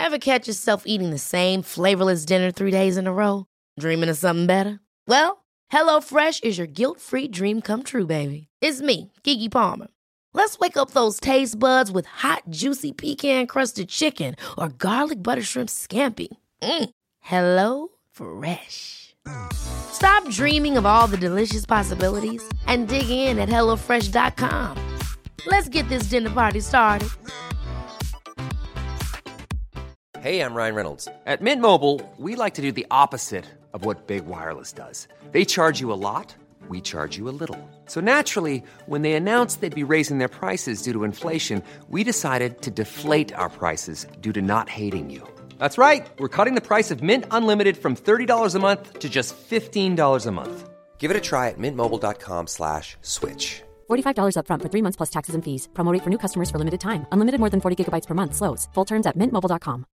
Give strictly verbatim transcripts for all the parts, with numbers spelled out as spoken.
Ever catch yourself eating the same flavorless dinner three days in a row? Dreaming of something better? Well, HelloFresh is your guilt-free dream come true, baby. It's me, Keke Palmer. Let's wake up those taste buds with hot, juicy pecan-crusted chicken or garlic butter shrimp scampi. Mm. Hello Fresh. Stop dreaming of all the delicious possibilities and dig in at hello fresh dot com. Let's get this dinner party started. Hey, I'm Ryan Reynolds. At Mint Mobile, we like to do the opposite of what Big Wireless does. They charge you a lot, we charge you a little. So naturally, when they announced they'd be raising their prices due to inflation, we decided to deflate our prices due to not hating you. That's right. We're cutting the price of Mint Unlimited from thirty dollars a month to just fifteen dollars a month. Give it a try at mintmobile.com slash switch. forty-five dollars up front for three months plus taxes and fees. Promo rate for new customers for limited time. Unlimited more than forty gigabytes per month. Slows full terms at mint mobile dot com.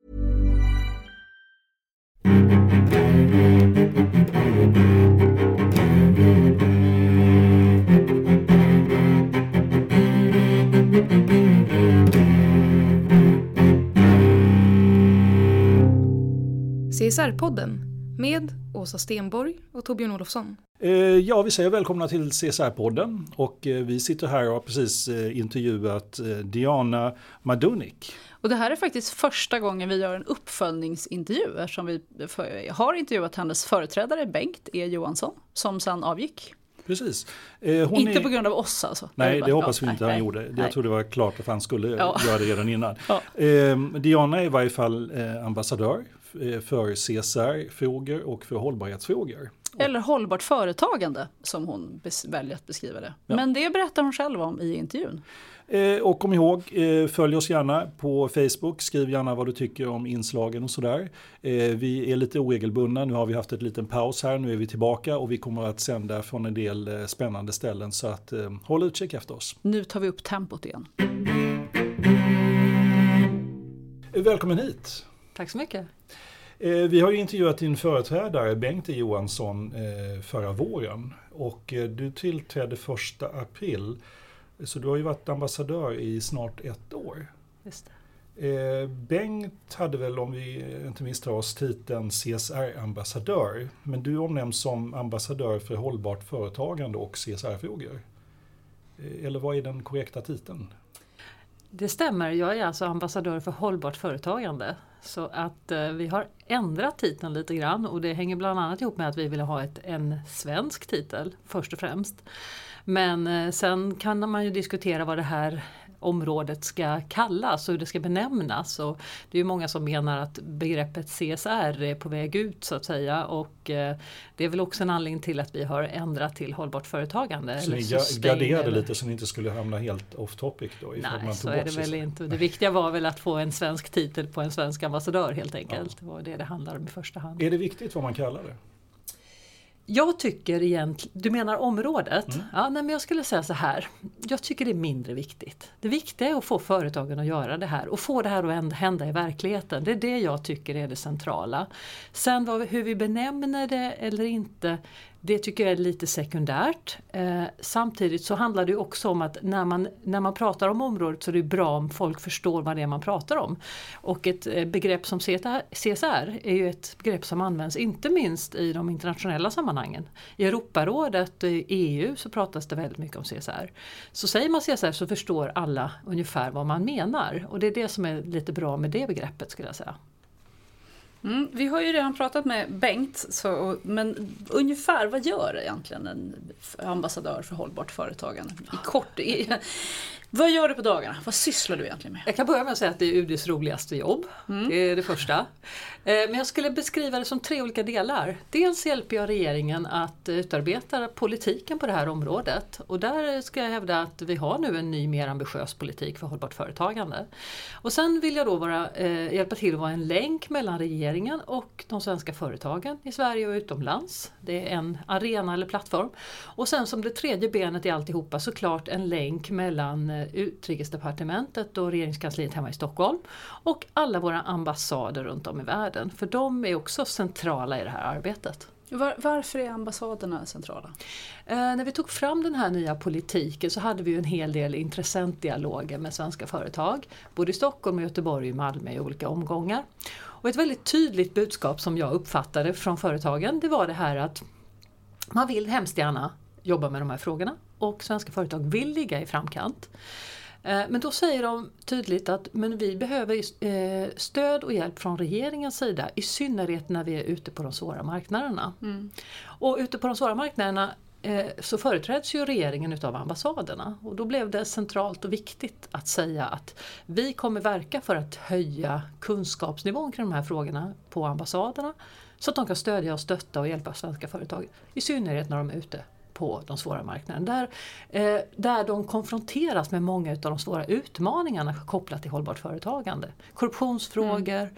C S R-podden med Åsa Stenborg och Torbjörn Olofsson. Eh, ja, vi säger välkomna till C S R-podden och eh, vi sitter här och har precis eh, intervjuat eh, Diana Madunik. Och det här är faktiskt första gången vi gör en uppföljningsintervju eftersom vi har intervjuat hennes företrädare Bengt E. Johansson som sedan avgick. Precis. Eh, hon inte är... på grund av oss alltså. Nej, det hoppas vi inte nej, han nej, gjorde. nej. Jag tror det var klart att han skulle ja. göra det redan innan. Ja. Eh, Diana är i varje fall eh, ambassadör för C S R-frågor och för hållbarhetsfrågor. Eller hållbart företagande som hon bes- väljer att beskriva det. Ja. Men det berättar hon själv om i intervjun. Eh, och kom ihåg, eh, följ oss gärna på Facebook, skriv gärna vad du tycker om inslagen och sådär. Eh, vi är lite oregelbundna, nu har vi haft ett liten paus här, nu är vi tillbaka och vi kommer att sända från en del eh, spännande ställen så att eh, håll utkik efter oss. Nu tar vi upp tempot igen. Eh, välkommen hit. Tack så mycket. Eh, vi har ju intervjuat din företrädare Bengt E. Johansson eh, förra våren och eh, du tillträdde första april. Så du har ju varit ambassadör i snart ett år. Just det. Eh, Bengt hade väl, om vi inte misstar oss, titeln C S R-ambassadör. Men du omnämns som ambassadör för hållbart företagande och C S R-frågor. Eh, eller vad är den korrekta titeln? Det stämmer, jag är alltså ambassadör för hållbart företagande. Så att eh, vi har ändrat titeln lite grann och det hänger bland annat ihop med att vi vill ha ett, en svensk titel först och främst. Men eh, sen kan man ju diskutera vad det här området ska kallas och hur det ska benämnas. Och det är ju många som menar att begreppet C S R är på väg ut så att säga. Och eh, det är väl också en anledning till att vi har ändrat till hållbart företagande. Så eller ni sustain, garderade eller... lite så ni inte skulle hamna helt off topic då? Nej, man så är det väl inte. Det viktiga var väl att få en svensk titel på en svensk ambassadör helt enkelt. Ja. Det var det det handlar om i första hand. Är det viktigt vad man kallar det? Jag tycker egentligen, du menar området? Mm. Ja, nej, men jag skulle säga så här. Jag tycker det är mindre viktigt. Det viktiga är att få företagen att göra det här och få det här att hända i verkligheten. Det är det jag tycker är det centrala. Sen vad, hur vi benämner det eller inte, det tycker jag är lite sekundärt. Eh, samtidigt så handlar det också om att när man, när man pratar om området så är det bra om folk förstår vad det är man pratar om. Och ett eh, begrepp som C S R är ju ett begrepp som används inte minst i de internationella sammanhangen. I Europarådet och i E U så pratas det väldigt mycket om C S R. Så säger man C S R så förstår alla ungefär vad man menar. Och det är det som är lite bra med det begreppet skulle jag säga. Mm, vi har ju redan pratat med Bengt, så, men ungefär vad gör egentligen en ambassadör för hållbart företagande? I kort, i, vad gör du på dagarna? Vad sysslar du egentligen med? Jag kan börja med att säga att det är U D:s roligaste jobb. Mm. Det är det första. Men jag skulle beskriva det som tre olika delar. Dels hjälper jag regeringen att utarbeta politiken på det här området. Och där ska jag hävda att vi har nu en ny, mer ambitiös politik för hållbart företagande. Och sen vill jag då vara, eh, hjälpa till att vara en länk mellan regeringen och de svenska företagen i Sverige och utomlands. Det är en arena eller plattform. Och sen som det tredje benet i alltihopa såklart en länk mellan Utrikesdepartementet och regeringskansliet hemma i Stockholm och alla våra ambassader runt om i världen. För de är också centrala i det här arbetet. Var, varför är ambassaderna centrala? Eh, när vi tog fram den här nya politiken så hade vi ju en hel del intressentdialoger med svenska företag. Både i Stockholm, Göteborg och Malmö i olika omgångar. Och ett väldigt tydligt budskap som jag uppfattade från företagen, det var det här att man vill hemskt gärna jobba med de här frågorna och svenska företag vill ligga i framkant. Men då säger de tydligt att men vi behöver stöd och hjälp från regeringens sida, i synnerhet när vi är ute på de svåra marknaderna. Mm. Och ute på de svåra marknaderna så företräds ju regeringen utav ambassaderna. Och då blev det centralt och viktigt att säga att vi kommer verka för att höja kunskapsnivån kring de här frågorna på ambassaderna, så att de kan stödja och stötta och hjälpa svenska företag, i synnerhet när de är ute på de svåra marknaderna. Där, eh, där de konfronteras med många av de svåra utmaningarna kopplat till hållbart företagande. Korruptionsfrågor, mm.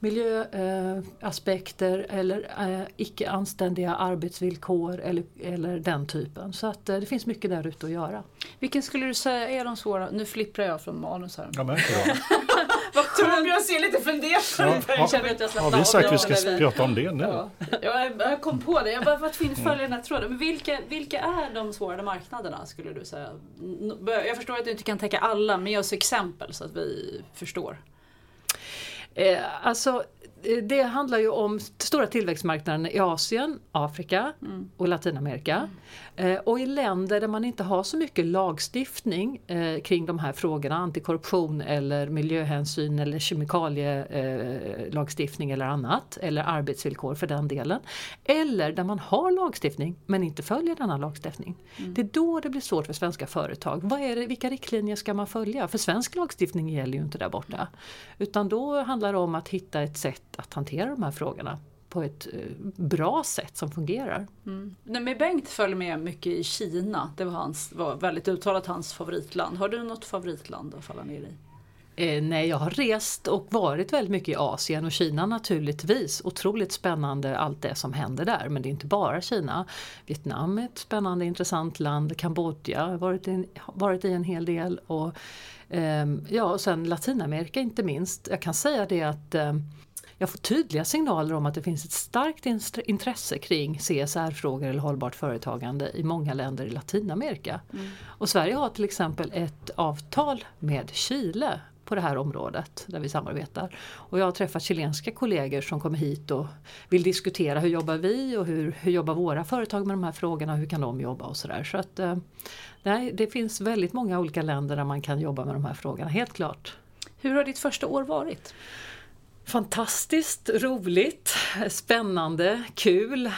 miljöaspekter eh, eller eh, icke anständiga arbetsvillkor eller, eller den typen. Så att eh, det finns mycket där ute att göra. Vilken skulle du säga är de svåra? Nu flipprar jag från manus här. Ja, märker jag. Vad tror jag ser lite fundersam ut. Ja, ja, har vi sagt att vi ska prata om det nu? Ja. Jag kom på det. Jag bara varit fin följa den här tråden. Men vilka, vilka är de svåra marknaderna skulle du säga? Jag förstår att du inte kan täcka alla, men ge oss exempel så att vi förstår. Eh, alltså det handlar ju om stora tillväxtmarknader i Asien, Afrika mm. och Latinamerika. Mm. Eh, och i länder där man inte har så mycket lagstiftning eh, kring de här frågorna, antikorruption eller miljöhänsyn eller kemikalielagstiftning eh, eller annat, eller arbetsvillkor för den delen. Eller där man har lagstiftning men inte följer denna lagstiftning. Mm. Det är då det blir svårt för svenska företag. Vad är det, vilka riktlinjer ska man följa? För svensk lagstiftning gäller ju inte där borta. Mm. Utan då handlar det om att hitta ett sätt att hantera de här frågorna på ett bra sätt som fungerar. Mm. Nej, men Bengt följer med mycket i Kina. Det var, hans, var väldigt uttalat hans favoritland. Har du något favoritland att falla ner i? Eh, nej, jag har rest och varit väldigt mycket i Asien och Kina naturligtvis. Otroligt spännande allt det som händer där. Men det är inte bara Kina. Vietnam är ett spännande, intressant land. Kambodja har varit, in, varit i en hel del. Och, eh, ja, och sen Latinamerika inte minst. Jag kan säga det att eh, jag får tydliga signaler om att det finns ett starkt intresse kring C S R-frågor eller hållbart företagande i många länder i Latinamerika. Mm. Och Sverige har till exempel ett avtal med Chile på det här området där vi samarbetar. Och jag har träffat chilenska kollegor som kommer hit och vill diskutera hur jobbar vi och hur, hur jobbar våra företag med de här frågorna och hur kan de jobba och sådär. Så att nej, det finns väldigt många olika länder där man kan jobba med de här frågorna, helt klart. Hur har ditt första år varit? Fantastiskt, roligt, spännande, kul.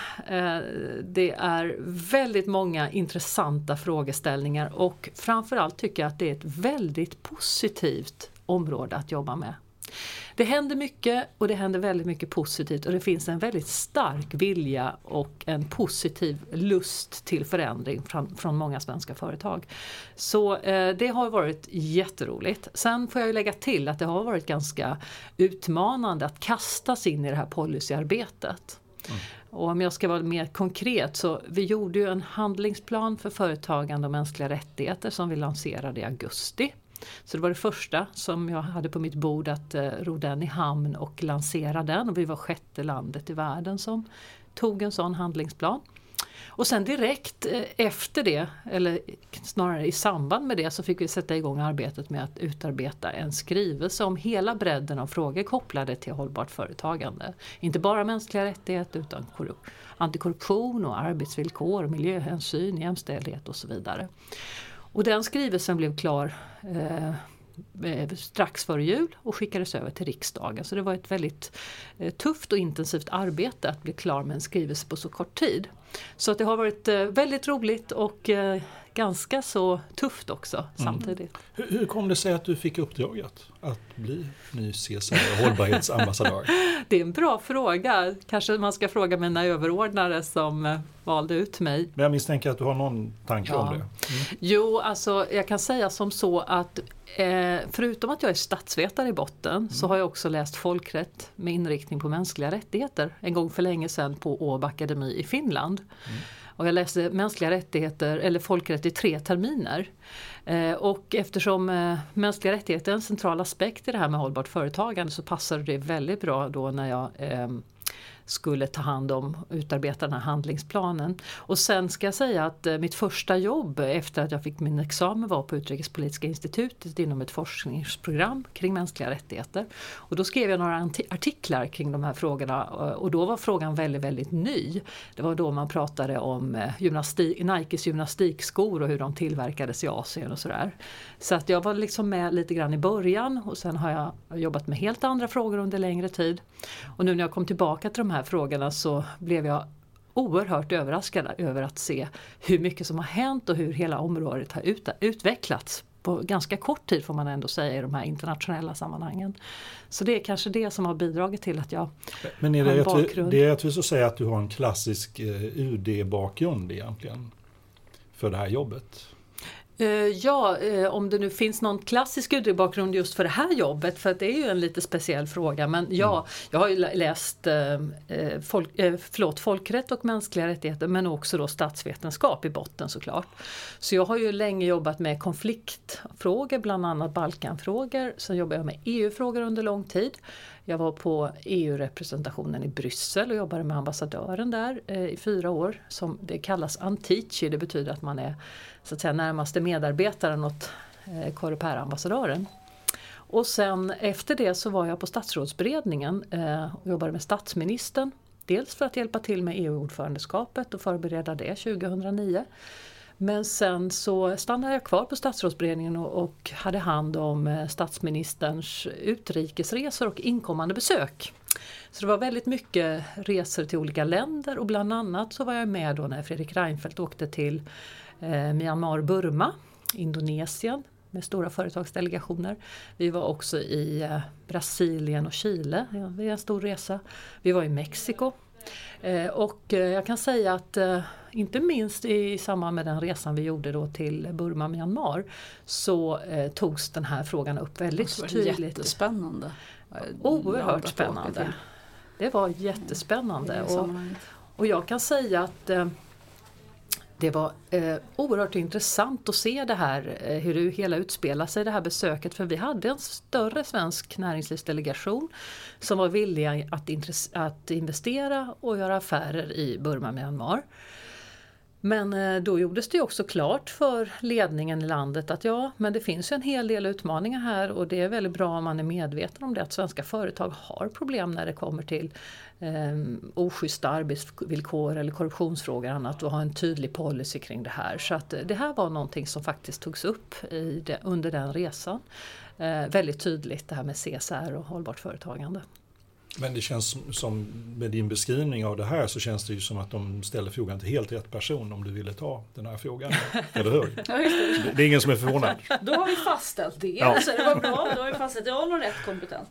Det är väldigt många intressanta frågeställningar och framförallt tycker jag att det är ett väldigt positivt område att jobba med. Det händer mycket och det händer väldigt mycket positivt och det finns en väldigt stark vilja och en positiv lust till förändring från, från många svenska företag. Så eh, det har varit jätteroligt. Sen får jag ju lägga till att det har varit ganska utmanande att kastas in i det här policyarbetet. Mm. Och om jag ska vara mer konkret så vi gjorde ju en handlingsplan för företagande och mänskliga rättigheter som vi lanserade i augusti. Så det var det första som jag hade på mitt bord att eh, ro den i hamn och lansera den. Och vi var sjätte landet i världen som tog en sån handlingsplan. Och sen direkt eh, efter det, eller snarare i samband med det, så fick vi sätta igång arbetet med att utarbeta en skrivelse om hela bredden av frågor kopplade till hållbart företagande. Inte bara mänskliga rättigheter utan korrup- antikorruption och arbetsvillkor, miljöhänsyn, jämställdhet och så vidare. Och den skrivelsen blev klar eh, strax före jul och skickades över till riksdagen. Så det var ett väldigt eh, tufft och intensivt arbete att bli klar med en skrivelse på så kort tid. Så att det har varit eh, väldigt roligt och eh, ganska så tufft också mm. samtidigt. Hur, hur kom det sig att du fick uppdraget att bli ny C S R och hållbarhetsambassadör? Det är en bra fråga. Kanske man ska fråga mina överordnare som eh, valde ut mig. Men jag misstänker att du har någon tanke ja. om det. Mm. Jo, alltså jag kan säga som så att eh, förutom att jag är statsvetare i botten mm. så har jag också läst folkrätt med inriktning på mänskliga rättigheter en gång för länge sedan på Åbo Akademi i Finland. Mm. Och jag läste mänskliga rättigheter eller folkrätt i tre terminer. Eh, och eftersom eh, mänskliga rättigheter är en central aspekt i det här med hållbart företagande så passade det väldigt bra då när jag eh, skulle ta hand om och utarbeta den här handlingsplanen. Och sen ska jag säga att eh, mitt första jobb efter att jag fick min examen var på Utrikespolitiska institutet inom ett forskningsprogram kring mänskliga rättigheter. Och då skrev jag några artiklar kring de här frågorna och då var frågan väldigt, väldigt ny. Det var då man pratade om eh, gymnastik, Nikes gymnastikskor och hur de tillverkades i Asien och sådär. Så att jag var liksom med lite grann i början och sen har jag jobbat med helt andra frågor under längre tid. Och nu när jag kom tillbaka till de här frågorna så blev jag oerhört överraskad över att se hur mycket som har hänt och hur hela området har ut- utvecklats på ganska kort tid får man ändå säga i de här internationella sammanhangen. Så det är kanske det som har bidragit till att jag Men är har en det, bakgrund. att, det är att vi så säga att du har en klassisk U D-bakgrund egentligen för det här jobbet? Ja, om det nu finns någon klassisk U D-bakgrund just för det här jobbet, för att det är ju en lite speciell fråga. Men ja, mm. jag har ju läst eh, folk, eh, förlåt, folkrätt och mänskliga rättigheter, men också då statsvetenskap i botten såklart. Så jag har ju länge jobbat med konfliktfrågor, bland annat Balkanfrågor. Sen jobbar jag med E U-frågor under lång tid. Jag var på E U-representationen i Bryssel och jobbade med ambassadören där eh, i fyra år. Som det kallas Antici, det betyder att man är så att säga närmaste medarbetaren åt eh, Coreper-ambassadören. Och sen efter det så var jag på statsrådsberedningen eh, och jobbade med statsministern. Dels för att hjälpa till med E U-ordförandeskapet och förbereda det tjugohundranio. Men sen så stannade jag kvar på statsrådsberedningen och, och hade hand om statsministerns utrikesresor och inkommande besök. Så det var väldigt mycket resor till olika länder och bland annat så var jag med då när Fredrik Reinfeldt åkte till eh, Myanmar, Burma, Indonesien med stora företagsdelegationer. Vi var också i eh, Brasilien och Chile, ja, det är en stor resa. Vi var i Mexiko. Eh, och eh, jag kan säga att eh, inte minst i samband med den resan vi gjorde då till Burma, Myanmar så eh, togs den här frågan upp väldigt det var tydligt. Jättespännande. Oerhört spännande. Det var jättespännande. Och, och jag kan säga att eh, det var eh, oerhört intressant att se det här, eh, hur det hela utspelar sig, det här besöket. För vi hade en större svensk näringslivsdelegation som var villiga att, intress- att investera och göra affärer i Burma, Myanmar. Men eh, då gjordes det också klart för ledningen i landet att ja, men det finns ju en hel del utmaningar här och det är väldigt bra om man är medveten om det, att svenska företag har problem när det kommer till eh, oschyssta arbetsvillkor eller korruptionsfrågor och annat, och ha en tydlig policy kring det här. Så att det här var någonting som faktiskt togs upp i det, under den resan. Eh, väldigt tydligt det här med C S R och hållbart företagande. Men det känns som, med din beskrivning av det här så känns det ju som att de ställer frågan till helt rätt person om du ville ta den här frågan. Eller hur? Ja, just det. Det är ingen som är förvånad. Då har vi fastställt det. Ja. Alltså, det var bra, då har vi fastställt jag har nog rätt kompetens.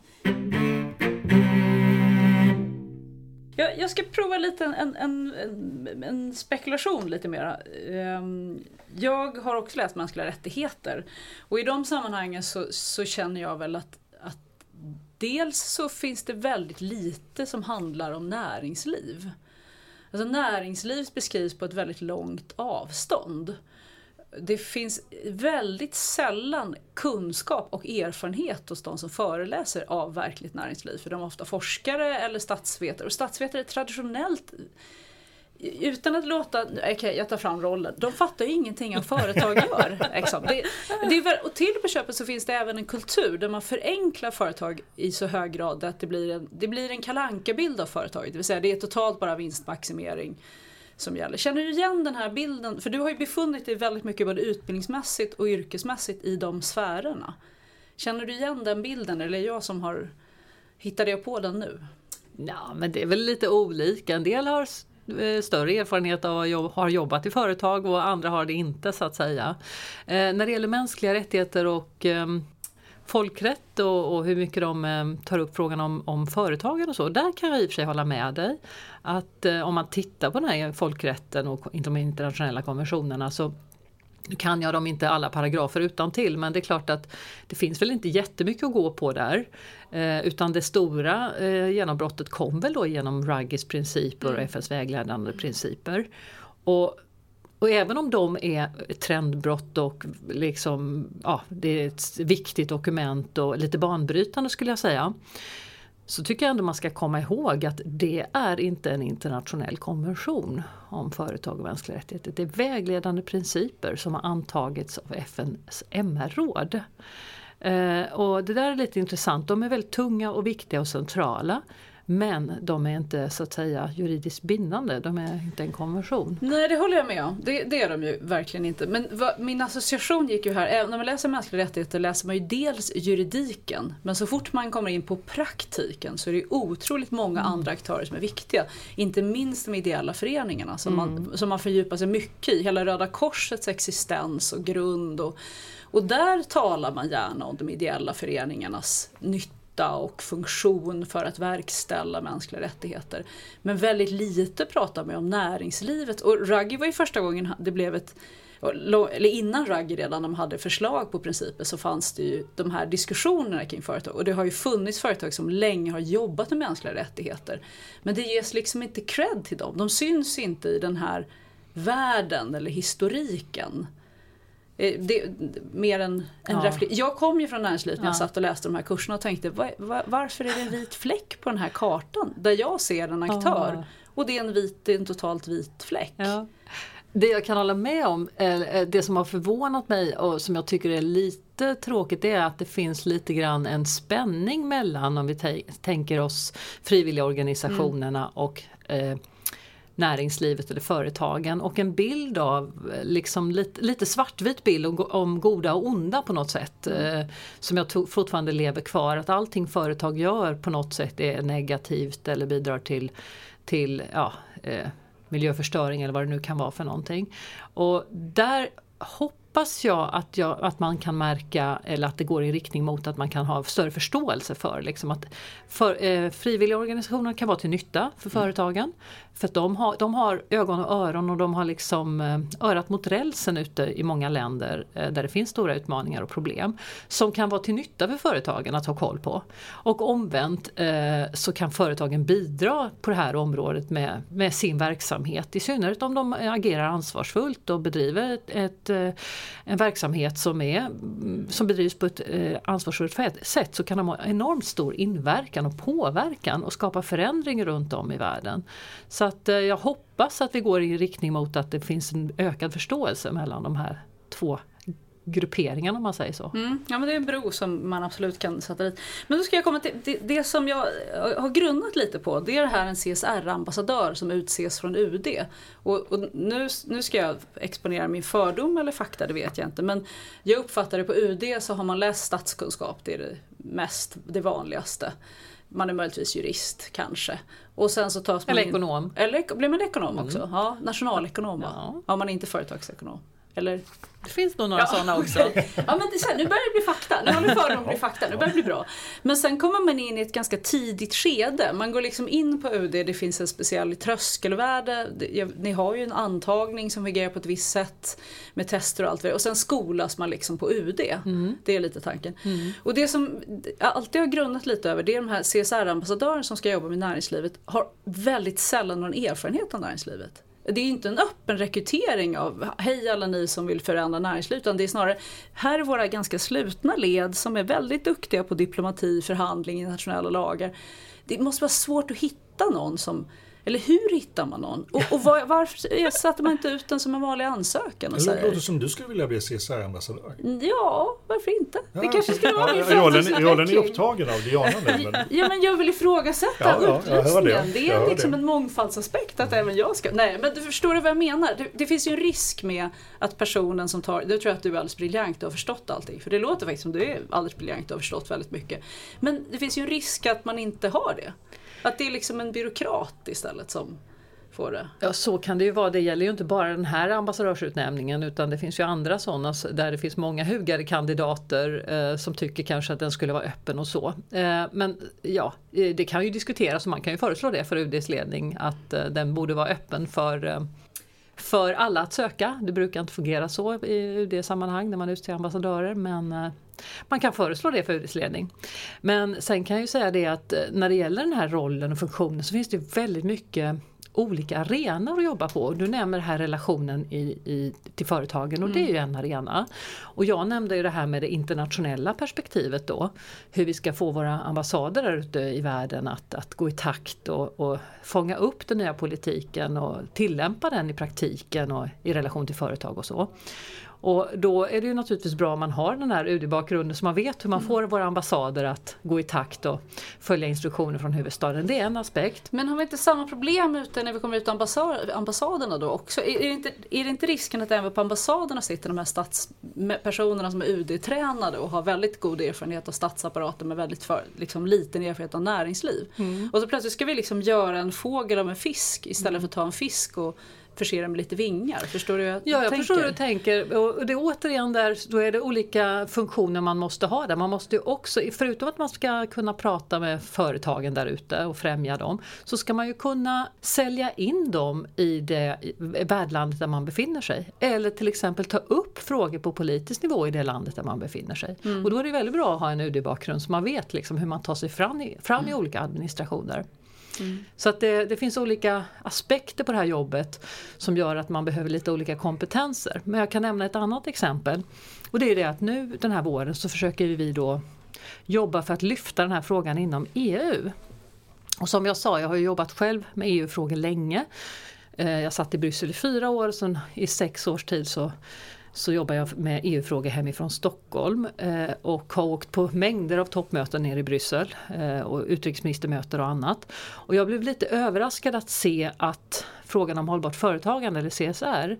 Jag, jag ska prova lite en, en, en, en spekulation lite mera. Jag har också läst mänskliga rättigheter. Och i de sammanhangen så, så känner jag väl att, att dels så finns det väldigt lite som handlar om näringsliv. Alltså näringsliv beskrivs på ett väldigt långt avstånd. Det finns väldigt sällan kunskap och erfarenhet hos de som föreläser av verkligt näringsliv. För de är ofta forskare eller statsvetare. Och statsvetare är traditionellt, utan att låta, okej okay, jag tar fram rollen, de fattar ju ingenting om företag gör. Liksom. Det, det är, och till på köpet så finns det även en kultur där man förenklar företag i så hög grad att det blir en, det blir en kalanka-bild av företaget. Det vill säga det är totalt bara vinstmaximering som gäller. Känner du igen den här bilden? För du har ju befunnit dig väldigt mycket både utbildningsmässigt och yrkesmässigt i de sfärerna. Känner du igen den bilden eller är jag som har hittat det på den nu? Ja, men det är väl lite olika. En del har större erfarenhet av att jobb, har jobbat i företag och andra har det inte så att säga. Eh, när det gäller mänskliga rättigheter och eh, folkrätt och, och hur mycket de eh, tar upp frågan om, om företagen och så, där kan jag i och för sig hålla med dig. Att eh, om man tittar på den här folkrätten och de internationella konventionerna så nu kan jag dem inte alla paragrafer utan till, men det är klart att det finns väl inte jättemycket att gå på där. Eh, utan det stora eh, genombrottet kom väl då genom Ruggis principer och F N:s vägledande principer. Och, och även om de är trendbrott och liksom, ja, det är ett viktigt dokument och lite banbrytande skulle jag säga, så tycker jag ändå man ska komma ihåg att det är inte en internationell konvention om företag och mänskliga rättigheter. Det är vägledande principer som har antagits av F N:s M R-råd. Eh, och det där är lite intressant. De är väldigt tunga och viktiga och centrala. Men de är inte så att säga juridiskt bindande. De är inte en konvention. Nej, det håller jag med om. Det, det är de ju verkligen inte. Men vad, min association gick ju här. När man läser mänskliga rättigheter läser man ju dels juridiken. Men så fort man kommer in på praktiken så är det otroligt många mm. andra aktörer som är viktiga. Inte minst de ideella föreningarna som, mm. man, som man fördjupar sig mycket i. Hela Röda Korsets existens och grund. Och, och där talar man gärna om de ideella föreningarnas nytta och funktion för att verkställa mänskliga rättigheter. Men väldigt lite pratar man om näringslivet. Och Ruggie var ju första gången det blev ett, eller innan Ruggie redan de hade förslag på principer så fanns det ju de här diskussionerna kring företag. Och det har ju funnits företag som länge har jobbat med mänskliga rättigheter. Men det ges liksom inte cred till dem. De syns inte i den här världen eller historiken. Det, mer än en ja. refle- Jag kom ju från näringslivet när jag ja. satt och läste de här kurserna och tänkte var, var, varför är det en vit fläck på den här kartan där jag ser en aktör ja. och det är en, vit, det är en totalt vit fläck. Ja. Det jag kan hålla med om, det som har förvånat mig och som jag tycker är lite tråkigt, det är att det finns lite grann en spänning mellan, om vi t- tänker oss frivilliga organisationerna mm. och eh, näringslivet eller företagen, och en bild av liksom lite, lite svartvit bild om, om goda och onda på något sätt mm. eh, som jag to- fortfarande lever kvar, att allting företag gör på något sätt är negativt eller bidrar till, till ja, eh, miljöförstöring eller vad det nu kan vara för någonting. Och där hoppas jag att, jag att man kan märka, eller att det går i riktning mot att man kan ha större förståelse för, liksom att för, eh, frivilliga organisationer kan vara till nytta för mm. företagen. För att de har, de har ögon och öron och de har liksom eh, örat mot rälsen ute i många länder eh, där det finns stora utmaningar och problem som kan vara till nytta för företagen att ha koll på. Och omvänt eh, så kan företagen bidra på det här området med, med sin verksamhet, i synnerhet om de agerar ansvarsfullt och bedriver ett, ett, en verksamhet som, är, som bedrivs på ett eh, ansvarsfullt sätt, så kan de ha enormt stor inverkan och påverkan och skapa förändring runt om i världen. Så att jag hoppas att vi går i riktning mot att det finns en ökad förståelse mellan de här två grupperingarna, om man säger så. Mm, ja, men det är en bro som man absolut kan sätta dit. Men då ska jag komma till det, det som jag har grunnat lite på. Det är det här en C S R-ambassadör som utses från U D. Och, och nu, nu ska jag exponera min fördom eller fakta, det vet jag inte. Men jag uppfattar det på U D så har man läst statskunskap. Det är det mest, det vanligaste. Man är möjligtvis jurist kanske. Och sen så tas man eller in, ekonom. Eller blir man ekonom mm. också? Ja, nationalekonom. Ja. Ja, man är inte företagsekonom. Eller? Det finns nog några ja. sådana också. Ja, men det, så här, nu börjar det bli fakta. Nu håller fördom bli fakta. Nu börjar det bli bra. Men sen kommer man in i ett ganska tidigt skede. Man går liksom in på U D. Det finns en speciell tröskelvärde. Ni har ju en antagning som fungerar på ett visst sätt med tester och allt. Och sen skolas man liksom på U D. Mm. Det är lite tanken. Mm. Och det som jag alltid har grundat lite över, det är de här C S R-ambassadörer som ska jobba med näringslivet har väldigt sällan någon erfarenhet av näringslivet. Det är ju inte en öppen rekrytering av hej alla ni som vill förändra näringslivet, utan det är snarare här är våra ganska slutna led som är väldigt duktiga på diplomati, förhandling, internationella lagar. Det måste vara svårt att hitta någon som, eller hur hittar man någon? Och, och var, varför sätter man inte ut den som en vanlig ansökan? Och det låter som du skulle vilja bli C S R-ambassadör. Ja, varför inte? Ja, det kanske skulle vara min framtidsutveckling. Rollen är upptagen av Diana nu. Men... Ja, men jag vill ifrågasätta ja, ja, upplysningen. Det. det är liksom det. En mångfaldsaspekt att även jag ska... Nej, men du förstår du vad jag menar? Det, det finns ju en risk med att personen som tar... Det tror jag att du är alldeles briljant och har förstått allting. För det låter faktiskt som du är alldeles briljant och har förstått väldigt mycket. Men det finns ju en risk att man inte har det. Att det är liksom en byråkrat istället som får det. Ja, så kan det ju vara. Det gäller ju inte bara den här ambassadörsutnämningen, utan det finns ju andra sådana där det finns många hugade kandidater eh, som tycker kanske att den skulle vara öppen och så. Eh, men ja, det kan ju diskuteras och man kan ju föreslå det för U D:s ledning att eh, den borde vara öppen för... Eh, för alla att söka. Det brukar inte fungera så i U D-sammanhang när man utser ambassadörer, men eh, man kan föreslå det för U D:s ledning. Men sen kan jag ju säga det att när det gäller den här rollen och funktionen så finns det väldigt mycket olika arenor att jobba på. Du nämner här relationen i, i, till företagen och mm. det är ju en arena. Och jag nämnde ju det här med det internationella perspektivet då. Hur vi ska få våra ambassader där ute i världen att, att gå i takt och, och fånga upp den nya politiken och tillämpa den i praktiken och i relation till företag och så. Och då är det ju naturligtvis bra om man har den här U D-bakgrunden så man vet hur man får våra ambassader att gå i takt och följa instruktioner från huvudstaden. Det är en aspekt. Men har vi inte samma problem ute när vi kommer ut till ambassad, ambassaderna då också? Är, är, det inte, är det inte risken att även på ambassaderna sitter de här statspersonerna som är U D-tränade och har väldigt god erfarenhet av statsapparaten med väldigt för, liksom, liten erfarenhet av näringsliv? Mm. Och så plötsligt ska vi liksom göra en fågel av en fisk istället mm. för att ta en fisk och förse dem med lite vingar. Förstår du hur jag Ja, jag tänker? förstår hur du tänker. Och det är återigen där, då är det olika funktioner man måste ha där. Man måste ju också, förutom att man ska kunna prata med företagen där ute och främja dem, så ska man ju kunna sälja in dem i det värdlandet där man befinner sig. Eller till exempel ta upp frågor på politisk nivå i det landet där man befinner sig. Mm. Och då är det väldigt bra att ha en U D-bakgrund så man vet liksom hur man tar sig fram i, fram i olika administrationer. Mm. Så att det, det finns olika aspekter på det här jobbet som gör att man behöver lite olika kompetenser. Men jag kan nämna ett annat exempel. Och det är det att nu den här våren så försöker vi då jobba för att lyfta den här frågan inom E U. Och som jag sa, jag har ju jobbat själv med E U-frågor länge. Jag satt i Bryssel i fyra år och sen i sex års tid så så jobbar jag med E U-frågor hemifrån Stockholm eh, och har åkt på mängder av toppmöten nere i Bryssel eh, och utrikesministermöten och annat. Och jag blev lite överraskad att se att frågan om hållbart företagande eller C S R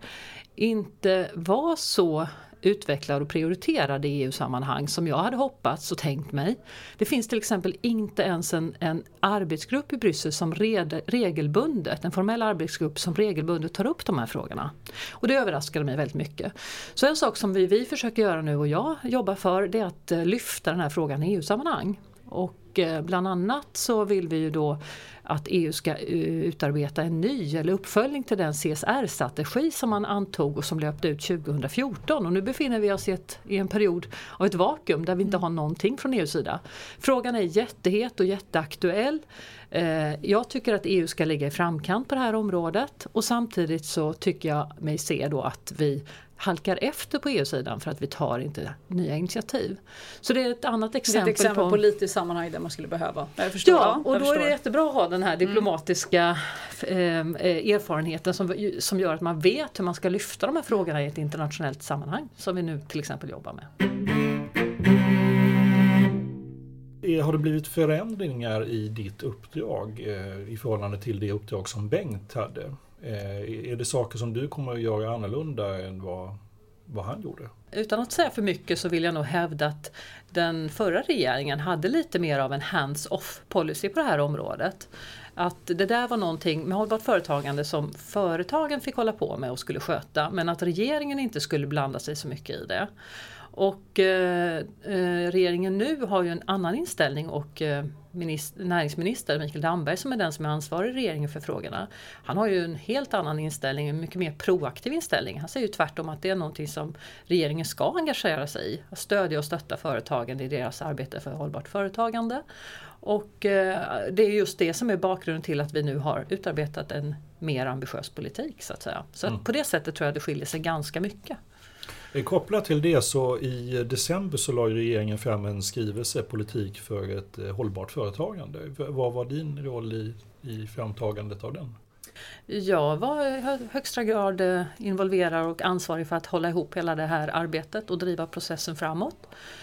inte var så utvecklad och prioriterad i E U-sammanhang som jag hade hoppats och tänkt mig. Det finns till exempel inte ens en, en arbetsgrupp i Bryssel som red, regelbundet, en formell arbetsgrupp som regelbundet tar upp de här frågorna. Och det överraskade mig väldigt mycket. Så en sak som vi, vi försöker göra nu och jag jobbar för det är att lyfta den här frågan i E U-sammanhang. Och bland annat så vill vi ju då att E U ska utarbeta en ny eller uppföljning till den C S R-strategi som man antog och som löpte ut tjugo fjorton. Och nu befinner vi oss i, ett, i en period av ett vakuum där vi inte har någonting från E U:s sida. Frågan är jättehet och jätteaktuell. Jag tycker att E U ska ligga i framkant på det här området och samtidigt så tycker jag mig se då att vi halkar efter på E U-sidan för att vi tar inte nya initiativ. Så det är ett annat exempel, det är ett exempel på politiskt sammanhang där man skulle behöva. Jag förstår. Ja, och jag då förstår. är det jättebra att ha den här diplomatiska mm. eh, erfarenheten som, som gör att man vet hur man ska lyfta de här frågorna i ett internationellt sammanhang som vi nu till exempel jobbar med. Har det blivit förändringar i ditt uppdrag eh, i förhållande till det uppdrag som Bengt hade? Eh, är det saker som du kommer att göra annorlunda än vad, vad han gjorde? Utan att säga för mycket så vill jag nog hävda att den förra regeringen hade lite mer av en hands-off policy på det här området. Att det där var någonting med hållbart företagande som företagen fick hålla på med och skulle sköta, men att regeringen inte skulle blanda sig så mycket i det. Och eh, regeringen nu har ju en annan inställning och eh, minister, näringsminister Mikael Damberg som är den som är ansvarig i regeringen för frågorna. Han har ju en helt annan inställning, en mycket mer proaktiv inställning. Han säger ju tvärtom att det är någonting som regeringen ska engagera sig i. Att stödja och stötta företagen i deras arbete för hållbart företagande. Och eh, det är just det som är bakgrunden till att vi nu har utarbetat en mer ambitiös politik så att säga. Så mm. att på det sättet tror jag det skiljer sig ganska mycket. Kopplat till det så i december så la regeringen fram en skrivelse politik för ett hållbart företagande. Vad var din roll i, i framtagandet av den? Jag var i högsta grad involverad och ansvarig för att hålla ihop hela det här arbetet och driva processen framåt.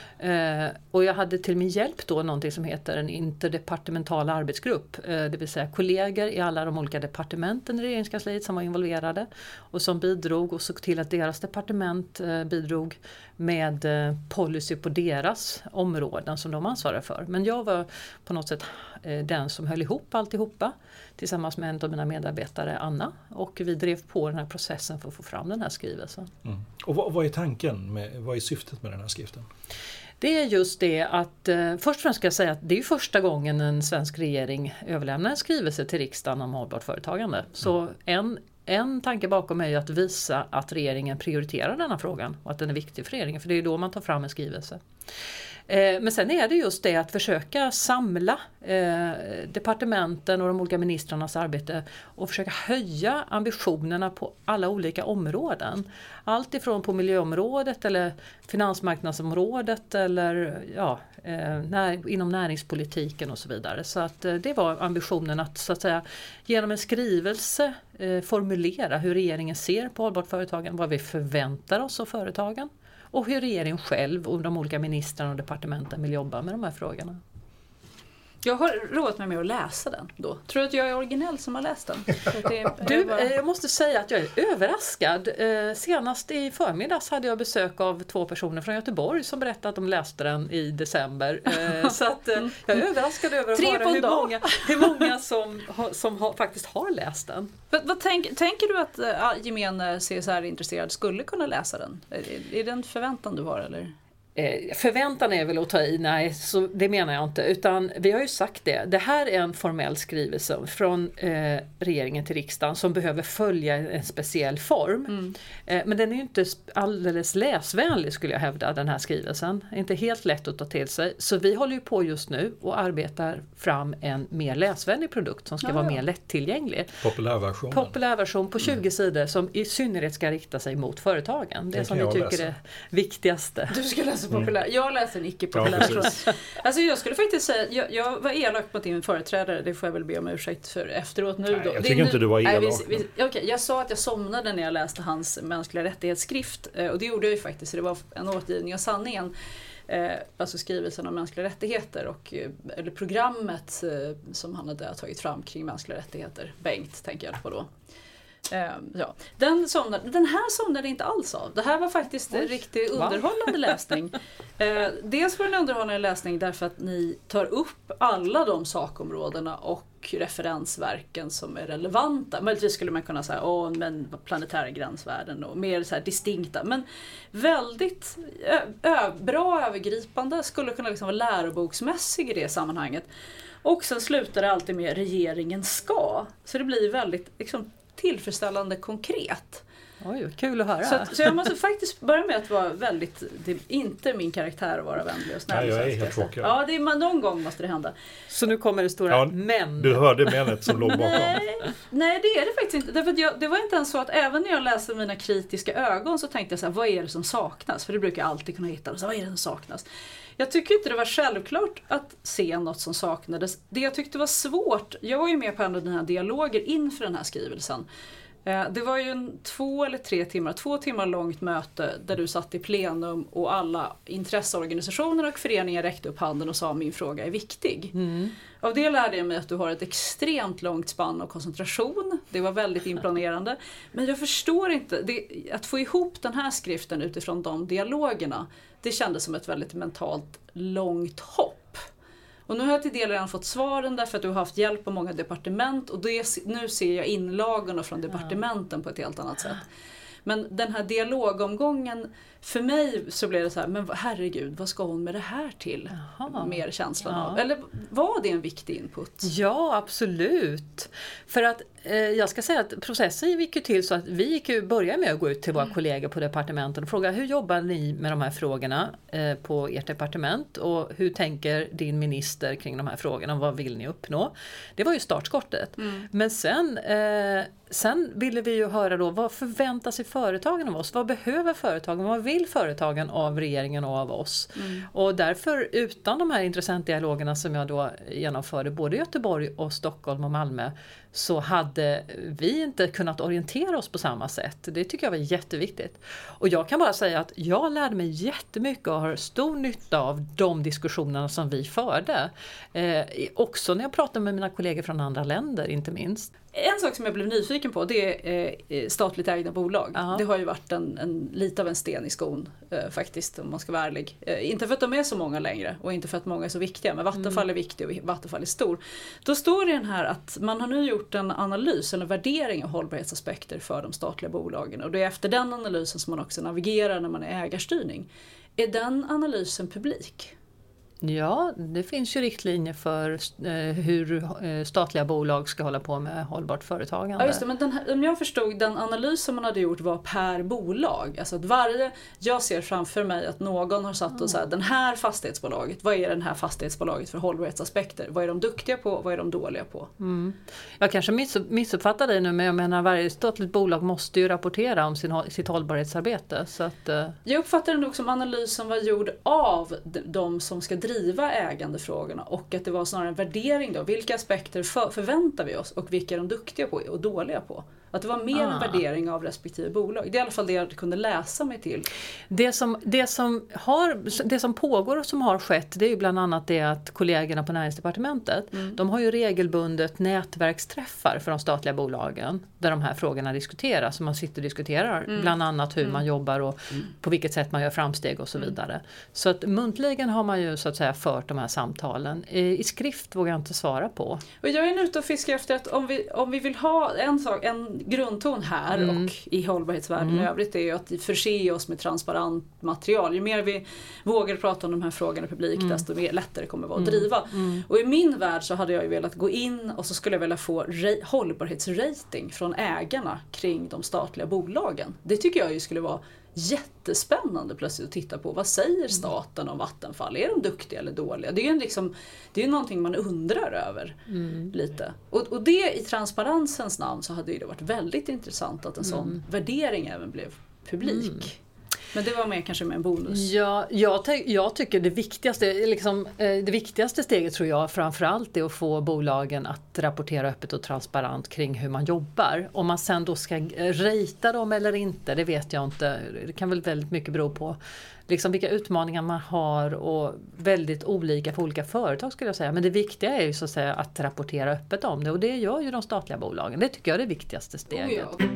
Eh, och jag hade till min hjälp då någonting som heter en interdepartemental arbetsgrupp. Eh, det vill säga kollegor i alla de olika departementen i regeringskansliet som var involverade och som bidrog och såg till att deras departement eh, bidrog med eh, policy på deras områden som de ansvarade för. Men jag var på något sätt eh, den som höll ihop alltihopa tillsammans med en av mina medarbetare Anna, och vi drev på den här processen för att få fram den här skrivelsen. Mm. Och vad, vad är tanken, med, vad är syftet med den här skriften? Det är just det att, eh, först och främst ska jag säga att det är första gången en svensk regering överlämnar en skrivelse till riksdagen om hållbart företagande. Mm. Så en, en tanke bakom är ju att visa att regeringen prioriterar denna frågan och att den är viktig för regeringen, för det är då man tar fram en skrivelse. Eh, men sen är det just det att försöka samla eh, departementen och de olika ministrarnas arbete och försöka höja ambitionerna på alla olika områden. Allt ifrån på miljöområdet eller finansmarknadsområdet eller ja, eh, när, inom näringspolitiken och så vidare. Så att eh, det var ambitionen att så att säga genom en skrivelse eh, formulera hur regeringen ser på hållbart företagen, vad vi förväntar oss av företagen. Och hur regeringen själv och de olika ministrarna och departementen vill jobba med de här frågorna. Jag har roat mig med att läsa den då. Tror du att jag är originell som har läst den? Det, du, bara... jag måste säga att jag är överraskad. Senast i förmiddags hade jag besök av två personer från Göteborg som berättade att de läste den i december. Så att jag är överraskad över att höra hur många, hur många som, som har, faktiskt har läst den. Vad, vad tänk, tänker du att äh, gemene C S R-intresserad skulle kunna läsa den? Är, är det en förväntan du har eller? Eh, förväntan är väl att ta i, nej så det menar jag inte, utan vi har ju sagt det, det här är en formell skrivelse från eh, regeringen till riksdagen som behöver följa en speciell form. Mm. Eh, men den är ju inte alldeles läsvänlig skulle jag hävda, den här skrivelsen, inte helt lätt att ta till sig, så vi håller ju på just nu och arbetar fram en mer läsvänlig produkt som ska ja, vara ja. mer lättillgänglig. Populärversion. Populärversion på tjugo mm. sidor som i synnerhet ska rikta sig mot företagen, det, det som vi tycker läsa. är det viktigaste. Du ska läsa populär. Mm. Jag läser en icke-populär. Ja, alltså jag skulle faktiskt säga, jag, jag var elak mot din företrädare, det får jag väl be om ursäkt för efteråt nu. Nej, då. jag tycker inte du var elak. Nej, vi, vi, okay, jag sa att jag somnade när jag läste hans mänskliga rättighetsskrift och det gjorde jag ju faktiskt, så det var en återgivning av sanningen. Eh, alltså skrivelsen om mänskliga rättigheter och eller programmet eh, som han hade tagit fram kring mänskliga rättigheter. Bengt tänker jag på då. Uh, ja. Den, somnade, den här somnade inte alls av. Det här var faktiskt en riktigt underhållande läsning. Uh, dels var det en underhållande läsning därför att ni tar upp alla de sakområdena och referensverken som är relevanta. Möjligtvis skulle man kunna säga åh, men planetära gränsvärden och mer så här distinkta. Men väldigt ö, ö, bra övergripande, skulle kunna liksom vara läroboksmässig i det sammanhanget. Och sen slutar det alltid med regeringen ska. Så det blir väldigt liksom, tillfredsställande konkret. Oj, kul att höra. Så, så jag måste faktiskt börja med att vara väldigt, det är inte min karaktär att vara vänlig och snäll. Nej, jag är helt tråkig. Ja, det är, man, någon gång måste det hända. Så nu kommer det stora ja, men. Du hörde menet som låg bakom. Nej, nej, det är det faktiskt inte. Därför att jag, det var inte ens så att även när jag läste mina kritiska ögon så tänkte jag så här, vad är det som saknas? För det brukar jag alltid kunna hitta. Så, vad är det som saknas? Jag tycker inte det var självklart att se något som saknades. Det jag tyckte var svårt, jag var ju med på en av dina dialoger inför den här skrivelsen. Det var ju en två eller tre timmar, två timmar långt möte där du satt i plenum och alla intresseorganisationer och föreningar räckte upp handen och sa min fråga är viktig. Mm. Av det lärde jag mig att du har ett extremt långt spann och koncentration. Det var väldigt imponerande. Men jag förstår inte, det, att få ihop den här skriften utifrån de dialogerna, det kändes som ett väldigt mentalt långt hopp. Och nu har jag till del redan fått svaren därför att du har haft hjälp på många departement och det, nu ser jag inlagorna från departementen på ett helt annat sätt. Men den här dialogomgången, för mig så blev det så här, men herregud, vad ska hon med det här till? Jaha. Mer känslan ja. av. Eller var det en viktig input? Ja, absolut. För att eh, jag ska säga att processen gick ju till så att vi gick ju börja med att gå ut till våra mm. kollegor på departementen och fråga hur jobbar ni med de här frågorna eh, på ert departement och hur tänker din minister kring de här frågorna och vad vill ni uppnå? Det var ju startskottet. Mm. Men sen eh, Sen ville vi ju höra då, vad förväntar sig företagen av oss? Vad behöver företagen? Vad vill företagen av regeringen och av oss? Mm. Och därför utan de här intressentdialogerna som jag då genomförde både i Göteborg och Stockholm och Malmö så hade vi inte kunnat orientera oss på samma sätt. Det tycker jag var jätteviktigt. Och jag kan bara säga att jag lärde mig jättemycket och har stor nytta av de diskussionerna som vi förde. Eh, också när jag pratade med mina kollegor från andra länder, inte minst. En sak som jag blev nyfiken på, det är eh, statligt ägda bolag. Uh-huh. Det har ju varit en, en, lite av en sten i skon eh, faktiskt, om man ska vara ärlig. Eh, inte för att de är så många längre och inte för att många är så viktiga, men Vattenfall mm. är viktig och Vattenfall är stor. Då står det den här att man har nu gjort en analys eller värdering av hållbarhetsaspekter för de statliga bolagen. Och det är efter den analysen som man också navigerar när man är ägarstyrning. Är den analysen publik? Ja, det finns ju riktlinjer för eh, hur eh, statliga bolag ska hålla på med hållbart företagande. Ja, just det, men den här, om jag förstod, den analys som man hade gjort var per bolag. Alltså att varje, jag ser framför mig att någon har satt och sagt, den här fastighetsbolaget, vad är den här fastighetsbolaget för hållbarhetsaspekter? Vad är de duktiga på, vad är de dåliga på? Mm. Jag kanske missuppfattar dig nu, men jag menar varje statligt bolag måste ju rapportera om sin, sitt hållbarhetsarbete. Så att, eh... Jag uppfattar det nog som analysen var gjord av de som ska driva ägandefrågorna och att det var snarare en värdering då. Vilka aspekter för, förväntar vi oss och vilka är de duktiga på och dåliga på? Att det var mer ah. en värdering av respektive bolag. Det är i alla fall det jag kunde läsa mig till. Det som, det som, har, det som pågår och som har skett, det är ju bland annat det att kollegorna på Näringsdepartementet, mm. de har ju regelbundet nätverksträffar för de statliga bolagen där de här frågorna diskuteras. Så man sitter och diskuterar mm. bland annat hur mm. man jobbar och mm. på vilket sätt man gör framsteg och så vidare. Mm. Så att muntligen har man ju så att säga fört de här samtalen. I, i skrift vågar jag inte svara på. Och jag är ute och fiskar efter att om vi, om vi vill ha en sak, en grundton här mm. och i hållbarhetsvärlden mm. i övrigt är ju att förse oss med transparent material. Ju mer vi vågar prata om de här frågorna i publik mm. desto mer lättare kommer det vara att driva. Mm. Och i min värld så hade jag ju velat gå in och så skulle jag vilja få re- hållbarhetsrating från ägarna kring de statliga bolagen. Det tycker jag ju skulle vara jättespännande plötsligt att titta på. Vad säger staten om Vattenfall? Är de duktiga eller dåliga? Det är ju liksom, det är någonting man undrar över mm. lite. Och, och det i transparensens namn så hade det varit väldigt intressant att en sån mm. värdering även blev publik. Mm. Men det var mer kanske med en bonus. Ja, jag, ty- jag tycker det viktigaste, liksom, det viktigaste steget tror jag framförallt är att få bolagen att rapportera öppet och transparent kring hur man jobbar. Om man sen då ska rejta dem eller inte, det vet jag inte. Det kan väl väldigt mycket bero på liksom vilka utmaningar man har och väldigt olika för olika företag skulle jag säga. Men det viktiga är ju så att säga att rapportera öppet om det och det gör ju de statliga bolagen. Det tycker jag är det viktigaste steget. Oh ja.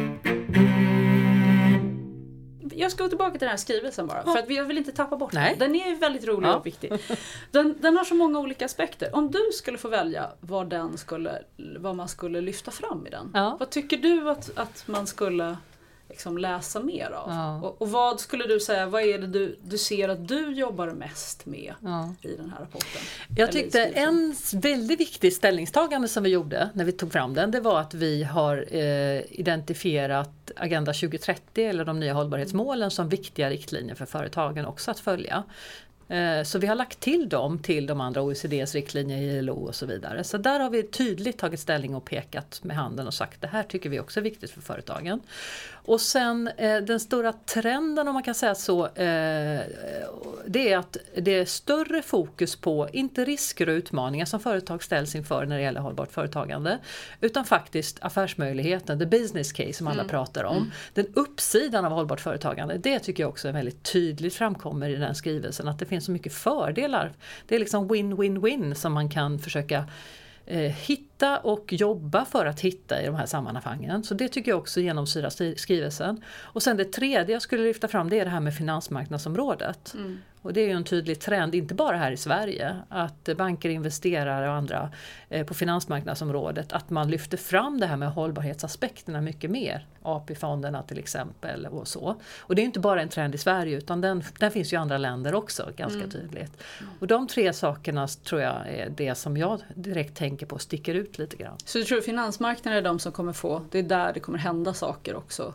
Jag ska gå tillbaka till den här skrivelsen bara. Ja. För att jag vill inte tappa bort Nej. den. Den är väldigt rolig ja. och viktig. Den, den har så många olika aspekter. Om du skulle få välja vad, den skulle, vad man skulle lyfta fram i den. Ja. Vad tycker du att, att man skulle liksom läsa mer av? Ja. Och, och vad skulle du säga, vad är det du, du ser att du jobbar mest med ja. i den här rapporten? Jag tyckte en väldigt viktig ställningstagande som vi gjorde när vi tog fram den, det var att vi har eh, identifierat Agenda tjugo trettio eller de nya hållbarhetsmålen som viktiga riktlinjer för företagen också att följa. Så vi har lagt till dem till de andra O E C D:s riktlinjer, I L O och så vidare. Så där har vi tydligt tagit ställning och pekat med handen och sagt det här tycker vi också är viktigt för företagen. Och sen eh, den stora trenden om man kan säga så, eh, det är att det är större fokus på inte risker och utmaningar som företag ställs inför när det gäller hållbart företagande. Utan faktiskt affärsmöjligheten, the business case som alla mm. pratar om. Mm. Den uppsidan av hållbart företagande, det tycker jag också är väldigt tydligt framkommer i den skrivelsen. Att det finns så mycket fördelar. Det är liksom win-win-win som man kan försöka eh, hitta och jobba för att hitta i de här sammanhangen. Så det tycker jag också genomsyrar skrivelsen. Och sen det tredje jag skulle lyfta fram det är det här med finansmarknadsområdet. Mm. Och det är ju en tydlig trend, inte bara här i Sverige, att banker, investerare och andra eh, på finansmarknadsområdet, att man lyfter fram det här med hållbarhetsaspekterna mycket mer. A P-fonderna till exempel och så. Och det är inte bara en trend i Sverige utan den, den finns ju i andra länder också ganska mm. tydligt. Och de tre sakerna tror jag är det som jag direkt tänker på sticker ut lite grann. Så du tror finansmarknaden är de som kommer få, det är där det kommer hända saker också?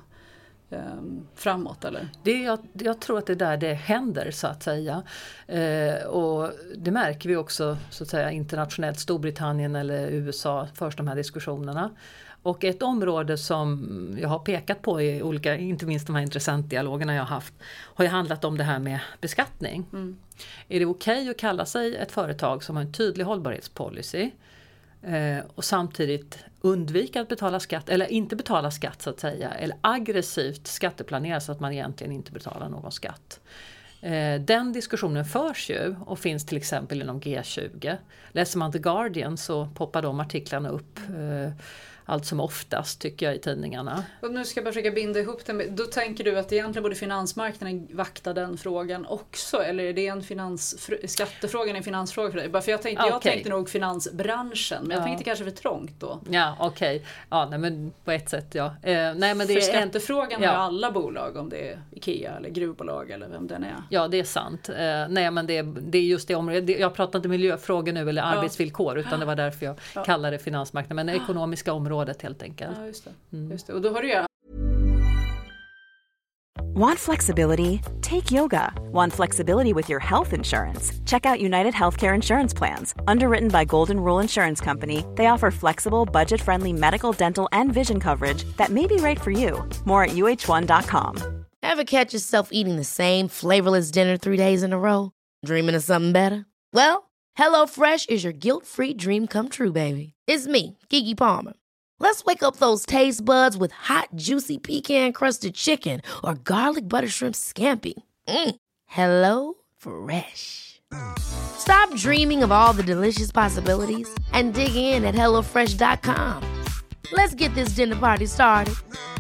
Framåt eller? Det, jag, jag tror att det är där det händer så att säga. Eh, och det märker vi också så att säga internationellt. Storbritannien eller U S A förs de här diskussionerna. Och ett område som jag har pekat på i olika, inte minst de här intressentdialogerna jag har haft, har ju handlat om det här med beskattning. Mm. Är det okej att kalla sig ett företag som har en tydlig hållbarhetspolicy eh, och samtidigt undvika att betala skatt eller inte betala skatt så att säga, eller aggressivt skatteplanera så att man egentligen inte betalar någon skatt. Den diskussionen förs ju och finns till exempel inom G tjugo. Läser man The Guardian så poppar de artiklarna upp allt som oftast tycker jag i tidningarna. Och nu ska jag bara försöka binda ihop det med, då tänker du att egentligen borde finansmarknaden vakta den frågan också, eller är det en finans, skattefrågan en finansfråga för dig? Bara för jag tänkte, okay. jag tänkte nog finansbranschen, men jag ja. tänkte kanske för trångt då. Ja, okej. Okay. Ja, nej, men på ett sätt, ja. Eh, nej, men det för är skattefrågan en, har ja. alla bolag, om det är Ikea eller gruvbolag eller vem den är. Ja, det är sant. Eh, nej, men det är, det är just det området. Jag pratar inte miljöfrågor nu eller arbetsvillkor, utan det var därför jag ja. kallade det finansmarknaden, men det ekonomiska området helt enkelt. Ja, just det. Mm. Just det. Och då har du ju... Want flexibility? Take yoga. Want flexibility with your health insurance? Check out United Healthcare Insurance Plans. Underwritten by Golden Rule Insurance Company, they offer flexible, budget-friendly medical, dental, and vision coverage that may be right for you. More at U H one dot com. Ever catch yourself eating the same flavorless dinner three days in a row? Dreaming of something better? Well, HelloFresh is your guilt-free dream come true, baby. It's me, Keke Palmer. Let's wake up those taste buds with hot, juicy pecan-crusted chicken or garlic butter shrimp scampi. Mm. Hello Fresh. Stop dreaming of all the delicious possibilities and dig in at hello fresh dot com. Let's get this dinner party started.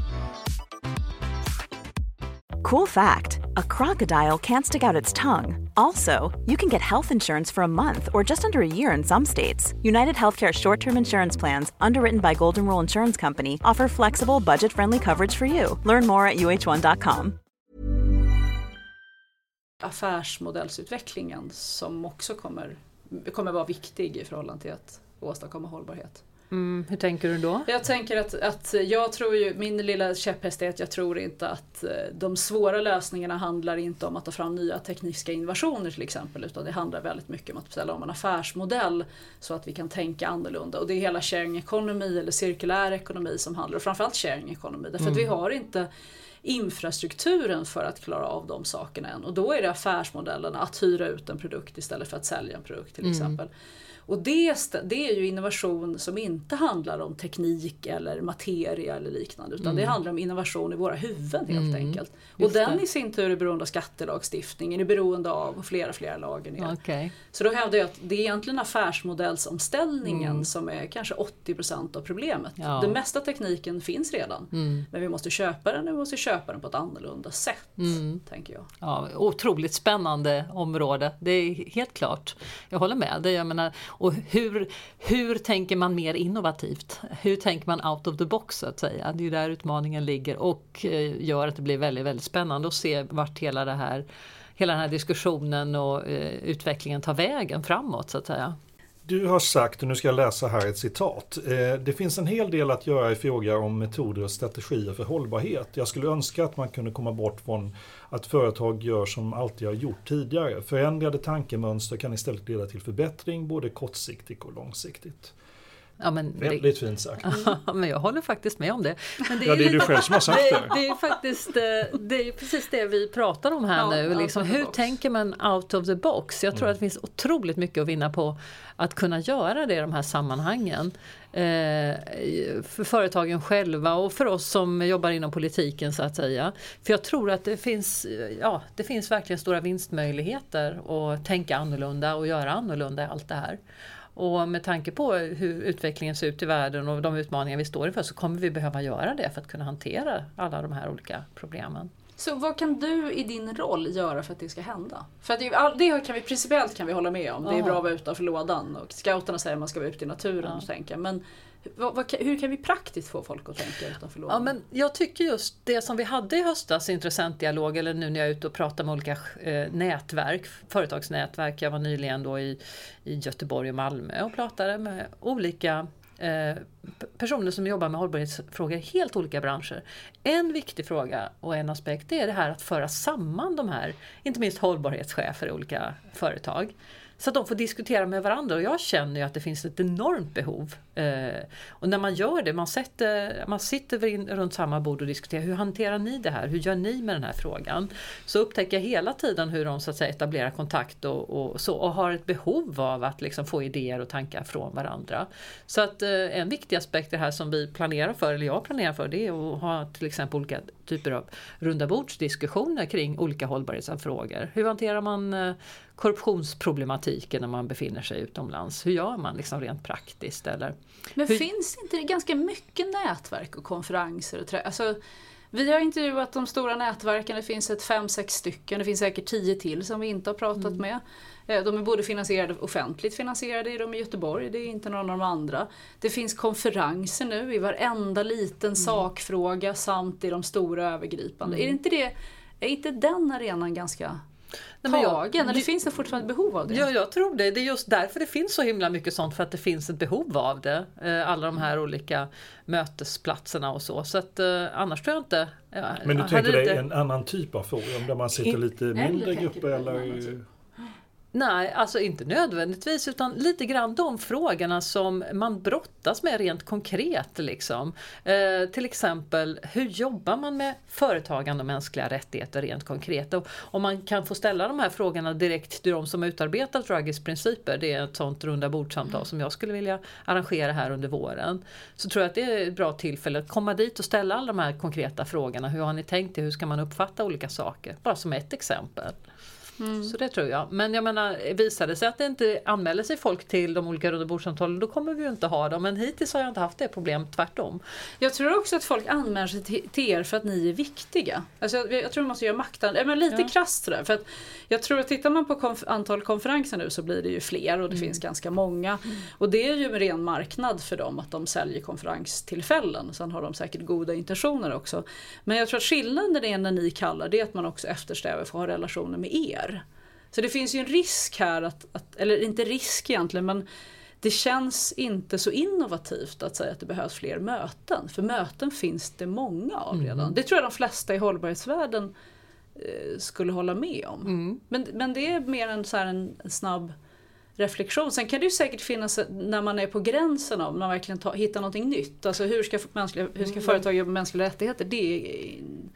Cool fact, a crocodile can't stick out its tongue. Also, you can get health insurance for a month or just under a year in some states. United Healthcare short-term insurance plans, underwritten by Golden Rule Insurance Company, offer flexible, budget-friendly coverage for you. Learn more at U H one dot com. Affärsmodellsutvecklingen som också kommer, kommer vara viktig i förhållande till att åstadkomma hållbarhet. Mm, hur tänker du då? Jag tänker att, att jag tror ju, min lilla käpphäst är att jag tror inte att de svåra lösningarna handlar inte om att ta fram nya tekniska innovationer till exempel, utan det handlar väldigt mycket om att ställa om en affärsmodell så att vi kan tänka annorlunda. Och det är hela sharing economy eller cirkulär ekonomi som handlar, och framförallt sharing economy, därför mm. att vi har inte infrastrukturen för att klara av de sakerna än. Och då är det affärsmodellerna att hyra ut en produkt istället för att sälja en produkt till mm. exempel. Och det, det är ju innovation som inte handlar om teknik eller materia eller liknande, utan mm. det handlar om innovation i våra huvuden helt mm. enkelt. Och just den det. I sin tur är beroende av skattelagstiftningen, är beroende av flera flera lager. Okay. Så då hävdar jag att det är egentligen affärsmodellsomställningen mm. som är kanske åttio procent av problemet. Ja. Den mesta tekniken finns redan, mm. men vi måste köpa den och vi måste köpa den på ett annorlunda sätt, mm. tänker jag. Ja, otroligt spännande område, det är helt klart. Jag håller med dig, jag menar. Och hur, hur tänker man mer innovativt? Hur tänker man out of the box så att säga? Det är ju där utmaningen ligger och gör att det blir väldigt, väldigt spännande att se vart hela, det här, hela den här diskussionen och eh, utvecklingen tar vägen framåt så att säga. Du har sagt, och nu ska jag läsa här ett citat, eh, det finns en hel del att göra i fråga om metoder och strategier för hållbarhet. Jag skulle önska att man kunde komma bort från att företag gör som alltid har gjort tidigare. Förändrade tankemönster kan istället leda till förbättring både kortsiktigt och långsiktigt. Ja, men väldigt det, fint sagt. Ja, men jag håller faktiskt med om det. Men det är ja, det är lite, du själv som har sagt det. Det, det är faktiskt det är precis det vi pratar om här ja, nu. Liksom, hur box. tänker man out of the box? Jag tror mm. att det finns otroligt mycket att vinna på att kunna göra det i de här sammanhangen. Eh, för företagen själva och för oss som jobbar inom politiken så att säga. För jag tror att det finns, ja, det finns verkligen stora vinstmöjligheter att tänka annorlunda och göra annorlunda allt det här. Och med tanke på hur utvecklingen ser ut i världen och de utmaningar vi står inför så kommer vi behöva göra det för att kunna hantera alla de här olika problemen. Så vad kan du i din roll göra för att det ska hända? För att det, det kan vi principiellt kan vi hålla med om. Det är bra att vara utanför lådan och scouterna säger att man ska vara ute i naturen ja. och tänka. Men vad, vad, hur kan vi praktiskt få folk att tänka utanför lådan? Ja, men jag tycker just det som vi hade i höstas, intressentdialog, eller nu när jag är ute och pratar med olika eh, nätverk, företagsnätverk. Jag var nyligen då i, i Göteborg och Malmö och pratade med olika Eh, personer som jobbar med hållbarhetsfrågor i helt olika branscher. En viktig fråga och en aspekt är det här att föra samman de här, inte minst hållbarhetschefer i olika företag, så att de får diskutera med varandra. Och jag känner ju att det finns ett enormt behov. Eh, och när man gör det, man, sätter, man sitter in, runt samma bord och diskuterar, hur hanterar ni det här? Hur gör ni med den här frågan? Så upptäcker jag hela tiden hur de så att säga etablerar kontakt och, och, så, och har ett behov av att liksom få idéer och tankar från varandra. Så att eh, en viktig aspekt det här som vi planerar för, eller jag planerar för, det är att ha till exempel olika typer av rundabordsdiskussioner kring olika hållbarhetsfrågor. Hur hanterar man eh, korruptionsproblematiken när man befinner sig utomlands. Hur gör man liksom rent praktiskt? Eller Men hur... finns inte det ganska mycket nätverk och konferenser och trä... alltså, vi har intervjuat de stora nätverken, det finns ett fem, sex stycken, det finns säkert tio till som vi inte har pratat mm. med. De är både finansierade, offentligt finansierade, de i Göteborg, det är inte någon av de andra. Det finns konferenser nu i varenda liten mm. sakfråga samt i de stora övergripande. Mm. Är inte det, är inte den arenan ganska Nej, men tagen? Jag, Eller det, finns det fortfarande behov av det? Ja, jag tror det. Det är just därför det finns så himla mycket sånt, för att det finns ett behov av det. Alla de här olika mötesplatserna och så. Så att annars tror jag inte... Ja, men du tänker dig lite... en annan typ av forum där man sitter lite mindre grupper eller... Nej, alltså inte nödvändigtvis, utan lite grann de frågorna som man brottas med rent konkret. Liksom. Eh, till exempel, hur jobbar man med företagande och mänskliga rättigheter rent konkret? Och om man kan få ställa de här frågorna direkt till de som utarbetat Ruggys principer, det är ett sånt runda bordsamtal mm. som jag skulle vilja arrangera här under våren. Så tror jag att det är ett bra tillfälle att komma dit och ställa alla de här konkreta frågorna. Hur har ni tänkt er? Hur ska man uppfatta olika saker? Bara som ett exempel. Mm. Så det tror jag. Men jag menar, visar det sig att det inte anmäler sig folk till de olika rundabordssamtalen, då kommer vi ju inte ha dem. Men hittills har jag inte haft det problem, tvärtom. Jag tror också att folk anmäler sig till, till er för att ni är viktiga. Alltså jag, jag tror man måste göra makten. Men lite ja. krasst där. För att jag tror att tittar man på konf- antal konferenser nu så blir det ju fler och det mm. finns ganska många. Mm. Och det är ju en ren marknad för dem att de säljer konferenstillfällen. Sen har de säkert goda intentioner också. Men jag tror att skillnaden är när ni kallar det att man också eftersträvar för att ha relationer med er. Så det finns ju en risk här, att, att, eller inte risk egentligen, men det känns inte så innovativt att säga att det behövs fler möten. För möten finns det många av redan. Mm. Det tror jag de flesta i hållbarhetsvärlden eh, skulle hålla med om. Mm. Men, men det är mer en, så här, en snabb reflektion. Sen kan det ju säkert finnas när man är på gränsen av, när man verkligen ta, hittar någonting nytt. Alltså hur ska, mänskliga, hur ska företag jobba med mänskliga rättigheter? Det är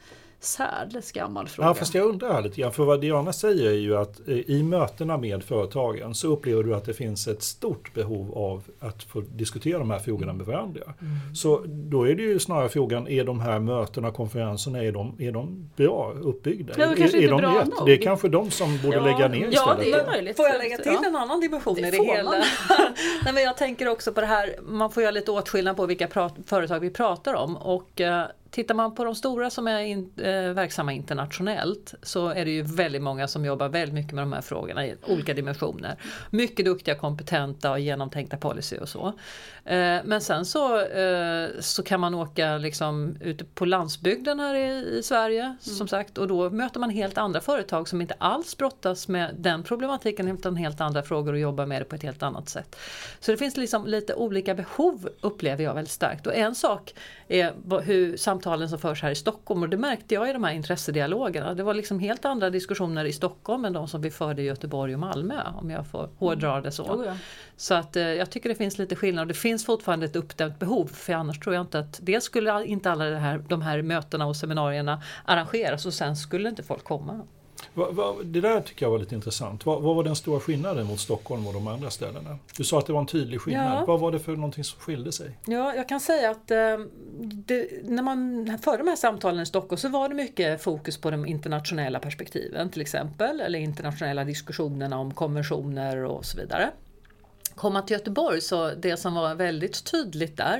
särdeles gammal fråga. Ja, fast jag undrar här lite grann, för vad Diana säger är ju att i mötena med företagen så upplever du att det finns ett stort behov av att få diskutera de här frågorna med varandra. Mm. Så då är det ju snarare frågan, är de här mötena och konferenserna, är de, är de bra uppbyggda? Ja, är, är, är de rätt? Nog. Det är kanske de som borde ja. lägga ner istället. Ja, det är möjligt. Får jag lägga till ja. en annan dimension det i det hela? Nej, men jag tänker också på det här, man får göra lite åtskillnad på vilka prat- företag vi pratar om, och uh, tittar man på de stora som är in, eh, verksamma internationellt, så är det ju väldigt många som jobbar väldigt mycket med de här frågorna i olika dimensioner. Mycket duktiga, kompetenta och genomtänkta policy och så. Eh, men sen så, eh, så kan man åka liksom ute på landsbygden här i, i Sverige, mm. som sagt, och då möter man helt andra företag som inte alls brottas med den problematiken, utan helt andra frågor och jobbar med det på ett helt annat sätt. Så det finns liksom lite olika behov, upplever jag väldigt starkt. Och en sak är hur samtalen som förs här i Stockholm, och det märkte jag i de här intressedialogerna. Det var liksom helt andra diskussioner i Stockholm än de som vi förde i Göteborg och Malmö, om jag får hårdra det så. Oh ja. Så att eh, jag tycker det finns lite skillnad. Det finns fortfarande ett uppdämt behov, för annars tror jag inte att det skulle inte alla det här, de här mötena och seminarierna arrangeras, och sen skulle inte folk komma. Va, va, det där tycker jag var lite intressant. Va, vad var den stora skillnaden mot Stockholm och de andra ställena? Du sa att det var en tydlig skillnad. Ja. Vad var det för någonting som skilde sig? Ja, jag kan säga att eh, det, när man förde de här samtalen i Stockholm så var det mycket fokus på de internationella perspektiven till exempel, eller internationella diskussionerna om konventioner och så vidare. Komma till Göteborg, så det som var väldigt tydligt där,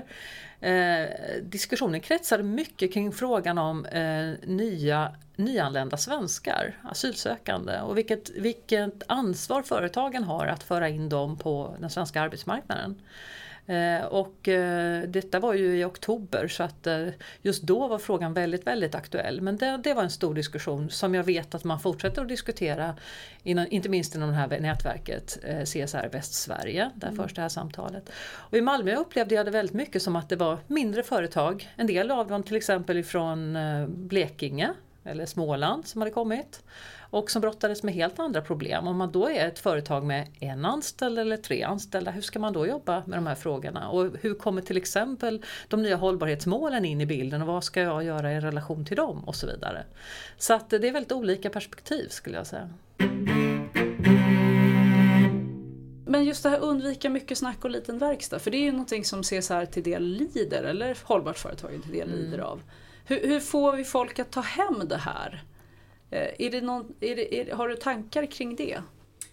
eh, diskussionen kretsade mycket kring frågan om eh, nya nyanlända svenskar, asylsökande, och vilket, vilket ansvar företagen har att föra in dem på den svenska arbetsmarknaden. Eh, och eh, detta var ju i oktober, så att eh, just då var frågan väldigt, väldigt aktuell. Men det, det var en stor diskussion som jag vet att man fortsätter att diskutera, inom, inte minst inom det här nätverket eh, C S R Västsverige, där mm. förs det här samtalet. Och i Malmö upplevde jag det väldigt mycket som att det var mindre företag, en del av dem till exempel från eh, Blekinge eller Småland som hade kommit, och som brottades med helt andra problem. Om man då är ett företag med en anställd eller tre anställda, hur ska man då jobba med de här frågorna? Och hur kommer till exempel de nya hållbarhetsmålen in i bilden, och vad ska jag göra i relation till dem och så vidare. Så att det är väldigt olika perspektiv, skulle jag säga. Men just det här undvika mycket snack och liten verkstad, för det är ju någonting som C S R till del lider, eller hållbart företagen till del lider av. Hur, hur får vi folk att ta hem det här? Eh, är det någon, är det, är, har du tankar kring det?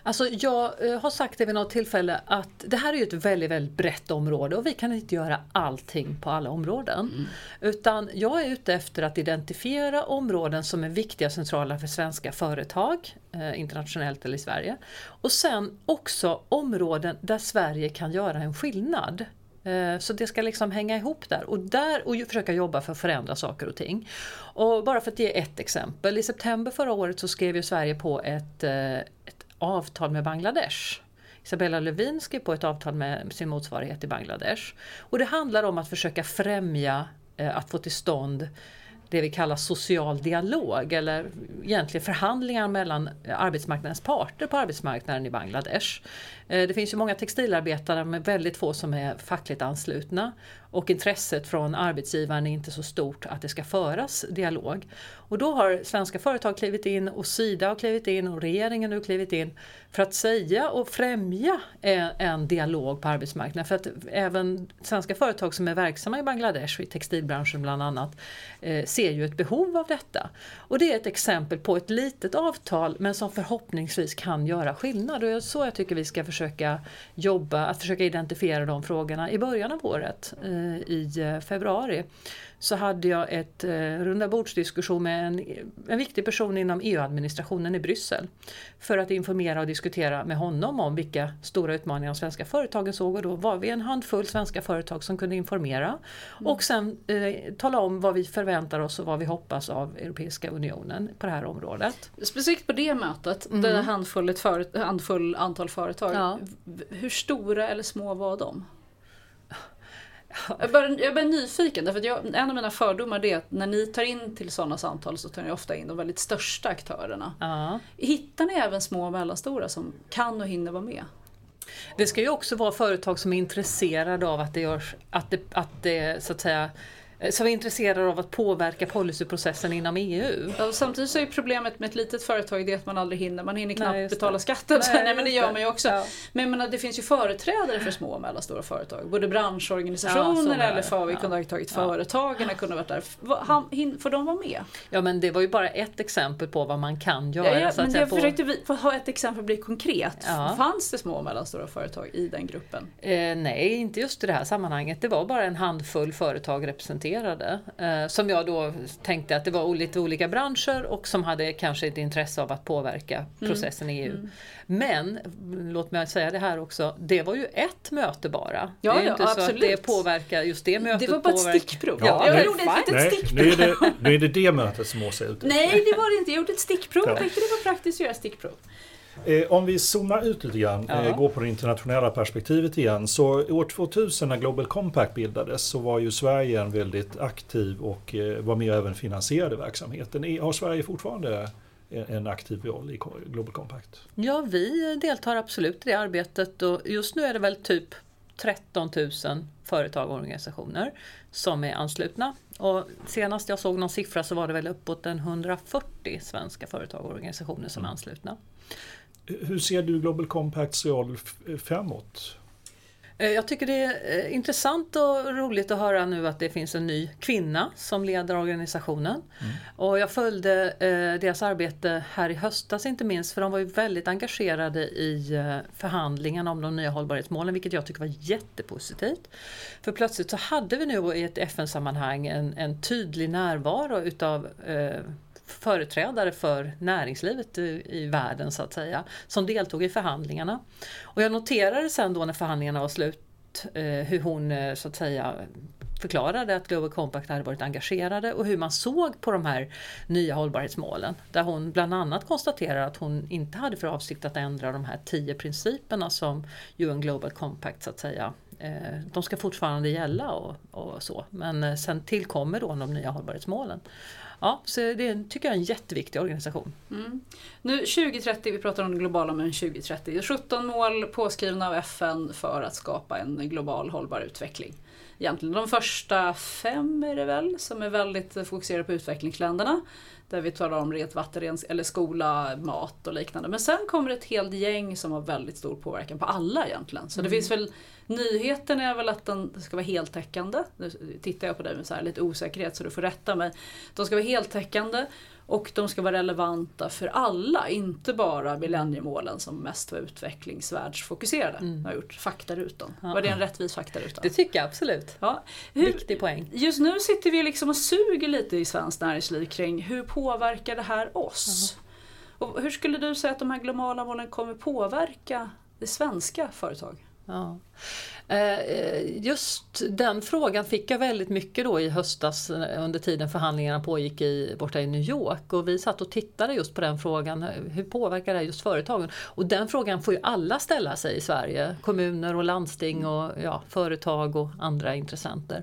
Alltså jag eh, har sagt det vid något tillfälle att det här är ju ett väldigt, väldigt brett område och vi kan inte göra allting på alla områden. Mm. Utan jag är ute efter att identifiera områden som är viktiga och centrala för svenska företag, eh, internationellt eller i Sverige. Och sen också områden där Sverige kan göra en skillnad. Så det ska liksom hänga ihop där och där och försöka jobba för att förändra saker och ting. Och bara för att ge ett exempel. I september förra året så skrev ju Sverige på ett, ett avtal med Bangladesh. Isabella Lövin skrev på ett avtal med sin motsvarighet i Bangladesh. Och det handlar om att försöka främja, att få till stånd det vi kallar social dialog eller egentligen förhandlingar mellan arbetsmarknadens parter på arbetsmarknaden i Bangladesh. Det finns ju många textilarbetare men väldigt få som är fackligt anslutna och intresset från arbetsgivaren är inte så stort att det ska föras dialog. Och då har svenska företag klivit in och Sida har klivit in och regeringen har klivit in för att säga och främja en, en dialog på arbetsmarknaden. För att även svenska företag som är verksamma i Bangladesh, i textilbranschen bland annat, eh, ser ju ett behov av detta. Och det är ett exempel på ett litet avtal men som förhoppningsvis kan göra skillnad. Och så jag tycker vi ska försöka jobba, att försöka identifiera de frågorna i början av året. Eh, I februari så hade jag ett eh, runda bordsdiskussion med en, en viktig person inom E U-administrationen i Bryssel för att informera och diskutera med honom om vilka stora utmaningar de svenska företagen såg och då var vi en handfull svenska företag som kunde informera mm. och sen eh, tala om vad vi förväntar oss och vad vi hoppas av Europeiska unionen på det här området. Specifikt på det mötet, mm. där handfull, ett för, handfull antal företag, ja. Hur stora eller små var de? Jag är, jag är nyfiken, därför att jag, en av mina fördomar är att när ni tar in till sådana samtal så tar ni ofta in de väldigt största aktörerna. Uh-huh. Hittar ni även små och mellanstora som kan och hinner vara med? Det ska ju också vara företag som är intresserade av att det görs, att det, att det så att säga som är intresserade av att påverka policyprocessen inom E U. Ja, samtidigt så är problemet med ett litet företag det att man aldrig hinner. Man hinner knappt nej, betala skatten. Nej, nej, men det gör man ju också. Ja. Men menar, det finns ju företrädare för små och mellanstora företag. Både branschorganisationer ja, eller för vi ja. kunde ha tagit ja. företagen kunde varit där. Får de vara med? Ja, men det var ju bara ett exempel på vad man kan göra. Ja, ja, så att men jag på... försökte vi, ha ett exempel bli konkret. Ja. Fanns det små och mellanstora företag i den gruppen? Eh, nej, inte just i det här sammanhanget. Det var bara en handfull företag representerade. Eh, som jag då tänkte att det var lite olika branscher och som hade kanske ett intresse av att påverka processen mm. i E U. Mm. Men, låt mig säga det här också, det var ju ett möte bara. Ja, det är ju ja, inte så absolut. att det påverkar just det mötet. Det var bara påverkar. ett stickprov. Ja, jag nej, gjorde ett litet stickprov. Nu är, det, nu är det det mötet som Åsa är ute. Nej, det var det inte. Jag gjorde ett stickprov. Ja. Jag tyckte det var praktiskt att göra stickprov. Eh, om vi zoomar ut lite grann, ja. eh, går på det internationella perspektivet igen. Så år tvåtusen när Global Compact bildades så var ju Sverige en väldigt aktiv och eh, var med och även finansierade verksamheten. Har Sverige fortfarande en aktiv roll i Global Compact? Ja, vi deltar absolut i det arbetet och just nu är det väl typ tretton tusen företag och organisationer som är anslutna. Och senast jag såg någon siffra så var det väl uppåt en hundrafyrtio svenska företag och organisationer som är anslutna. Hur ser du Global Compacts roll framåt? Jag tycker det är intressant och roligt att höra nu att det finns en ny kvinna som leder organisationen. Mm. Och jag följde eh, deras arbete här i höstas inte minst för de var ju väldigt engagerade i eh, förhandlingarna om de nya hållbarhetsmålen vilket jag tycker var jättepositivt. För plötsligt så hade vi nu i ett F N-sammanhang en, en tydlig närvaro utav eh, företrädare för näringslivet i, i världen så att säga som deltog i förhandlingarna. Och jag noterade sen då när förhandlingarna var slut eh, hur hon eh, så att säga förklarade att Global Compact hade varit engagerade och hur man såg på de här nya hållbarhetsmålen. Där hon bland annat konstaterar att hon inte hade för avsikt att ändra de här tio principerna som U N Global Compact så att säga. Eh, de ska fortfarande gälla och, och så. Men eh, sen tillkommer då de nya hållbarhetsmålen. Ja, så det tycker jag är en jätteviktig organisation. Mm. Nu tjugo trettio, vi pratar om det globala men tjugo trettio. sjutton mål påskrivna av F N för att skapa en global hållbar utveckling. Egentligen de första fem är det väl som är väldigt fokuserade på utvecklingsländerna. Där vi talar om rent vatten eller skola, mat och liknande. Men sen kommer ett helt gäng som har väldigt stor påverkan på alla egentligen. Så mm. det finns väl, nyheten är väl att den ska vara heltäckande. Nu tittar jag på dig med så här lite osäkerhet så du får rätta mig. De ska vara heltäckande Och de ska vara relevanta för alla, inte bara millenniemålen som mest var utvecklingsvärldsfokuserade. Mm. Jag har gjort faktarutan. Ja. Var det en rättvis faktaruta? Det tycker jag absolut. Ja. Hur, Viktig poäng. Just nu sitter vi liksom och suger lite i svenskt näringsliv kring hur påverkar det här oss? Mm. Och hur skulle du säga att de här globala målen kommer påverka det svenska företag? Ja. Just den frågan fick jag väldigt mycket då i höstas under tiden förhandlingarna pågick i, borta i New York, och vi satt och tittade just på den frågan, hur påverkar det just företagen? Och den frågan får ju alla ställa sig i Sverige, kommuner och landsting och ja, företag och andra intressenter.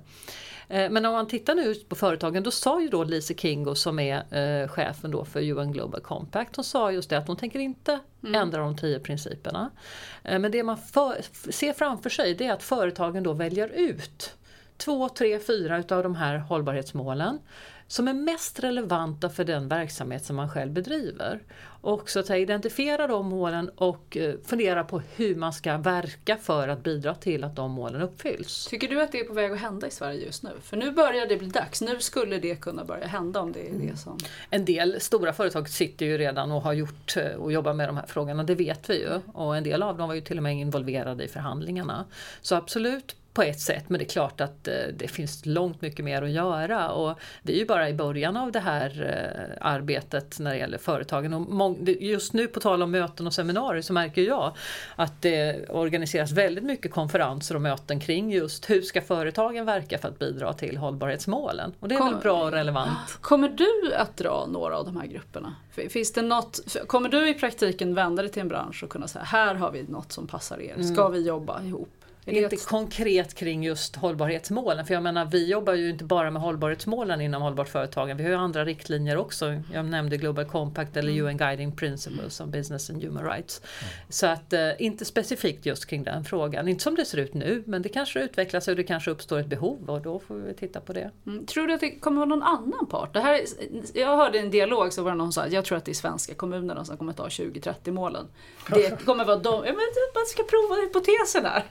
Men om man tittar nu på företagen, då sa ju då Lisa Kingo som är eh, chefen då för U N Global Compact, hon sa just det att hon tänker inte mm. ändra de tio principerna. Eh, men det man för, ser framför sig, det är att företagen då väljer ut två, tre, fyra utav de här hållbarhetsmålen som är mest relevanta för den verksamhet som man själv bedriver. Och så att identifiera de målen och fundera på hur man ska verka för att bidra till att de målen uppfylls. Tycker du att det är på väg att hända i Sverige just nu? För nu börjar det bli dags. Nu skulle det kunna börja hända om det är det som... En del stora företag sitter ju redan och har gjort och jobbar med de här frågorna. Det vet vi ju. Och en del av dem var ju till och med involverade i förhandlingarna. Så absolut på ett sätt, men det är klart att eh, det finns långt mycket mer att göra, och vi är ju bara i början av det här eh, arbetet när det gäller företagen, och mång- just nu på tal om möten och seminarier så märker jag att det organiseras väldigt mycket konferenser och möten kring just hur ska företagen verka för att bidra till hållbarhetsmålen, och det är Kom, väl bra och relevant. Kommer du att dra några av de här grupperna? Finns det något, kommer du i praktiken vända dig till en bransch och kunna säga, här har vi något som passar er, ska vi jobba ihop? Inte konkret kring just hållbarhetsmålen, för jag menar vi jobbar ju inte bara med hållbarhetsmålen inom hållbart företagen, vi har ju andra riktlinjer också. Jag nämnde Global Compact eller U N Guiding Principles om Business and Human Rights. Mm. Så att eh, inte specifikt just kring den frågan, inte som det ser ut nu, men det kanske utvecklas och det kanske uppstår ett behov, och då får vi titta på det. Mm. Tror du att det kommer vara någon annan part? Det här, jag hörde en dialog så var det någon som sa, jag tror att det är svenska kommunerna som kommer ta tjugo trettio målen. Det kommer vara de, ja, men man ska prova hypotesen här.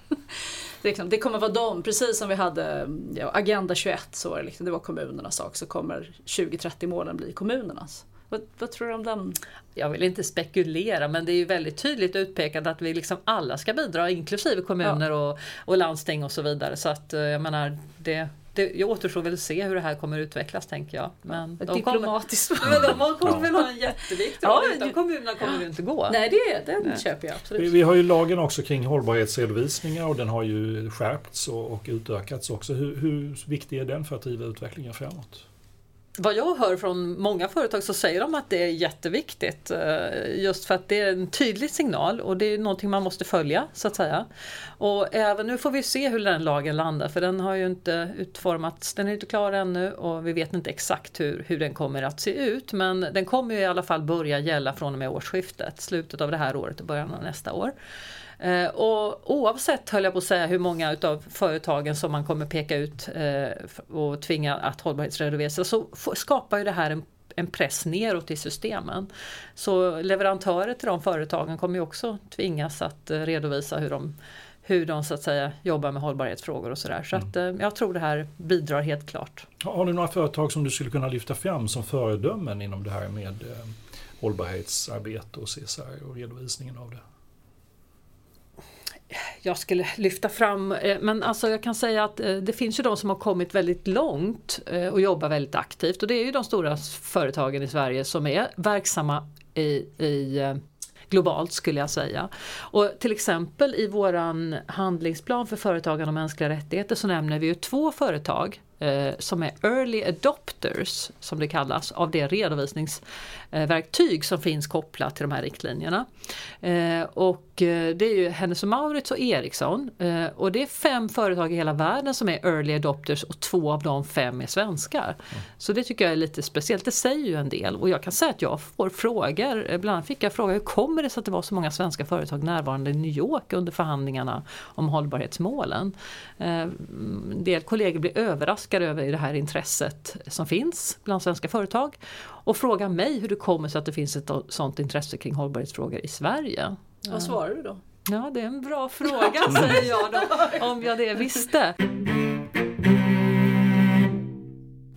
Det kommer vara de, precis som vi hade ja, Agenda tjugoett, så var det, liksom, det var kommunernas sak, så kommer tjugo trettio målen bli kommunernas. Vad, vad tror du om den? Jag vill inte spekulera, men det är ju väldigt tydligt utpekat att vi liksom alla ska bidra, inklusive kommuner ja. och, och landsting och så vidare. Så att jag menar, det... Det, jag återstår väl se hur det här kommer utvecklas, tänker jag. Men ja, de diplomatiskt. Kommer, men de kommer väl ha en jätteviktig roll. Ja, utan kommunerna kommer ju inte gå. Nej, det, den Nej. köper jag absolut. Vi, vi har ju lagen också kring hållbarhetsredovisningar, och den har ju skärpts och, och utökats också. Hur, hur viktig är den för att driva utvecklingen framåt? Vad jag hör från många företag så säger de att det är jätteviktigt, just för att det är en tydlig signal och det är någonting man måste följa, så att säga. Och även nu får vi se hur den lagen landar, för den har ju inte utformats, den är inte klar ännu och vi vet inte exakt hur, hur den kommer att se ut, men den kommer ju i alla fall börja gälla från och med årsskiftet, slutet av det här året och början av nästa år. Eh, och oavsett, höll jag på att säga, hur många utav företagen som man kommer peka ut eh, och tvinga att hållbarhetsredovisa, så f- skapar ju det här en, en press neråt i systemen. Så leverantörer till de företagen kommer ju också tvingas att eh, redovisa hur de, hur de så att säga jobbar med hållbarhetsfrågor och sådär. Så att, eh, jag tror det här bidrar helt klart. Har du några företag som du skulle kunna lyfta fram som föredömen inom det här med eh, hållbarhetsarbete och C S R och redovisningen av det? Jag skulle lyfta fram, men alltså jag kan säga att det finns ju de som har kommit väldigt långt och jobbar väldigt aktivt, och det är ju de stora företagen i Sverige som är verksamma i, i globalt, skulle jag säga. Och till exempel i våran handlingsplan för företagen och mänskliga rättigheter så nämner vi ju två företag eh, som är early adopters, som det kallas, av det redovisningsverktyg som finns kopplat till de här riktlinjerna. Eh, och eh, det är ju Hennes och Mauritz och Ericsson, eh, och det är fem företag i hela världen som är early adopters, och två av de fem är svenskar. Mm. Så det tycker jag är lite speciellt, det säger ju en del, och jag kan säga att jag får frågor, bland annat fick jag fråga, hur kommer det så att det var så många svenska företag närvarande i New York under förhandlingarna om hållbarhetsmålen? Eh, en del kollegor blir överraskade över det här intresset som finns bland svenska företag, och frågar mig hur det kommer så att det finns ett sådant intresse kring hållbarhetsfrågor i Sverige. Vad svarar du då? Ja, det är en bra fråga, säger jag då, om jag det visste.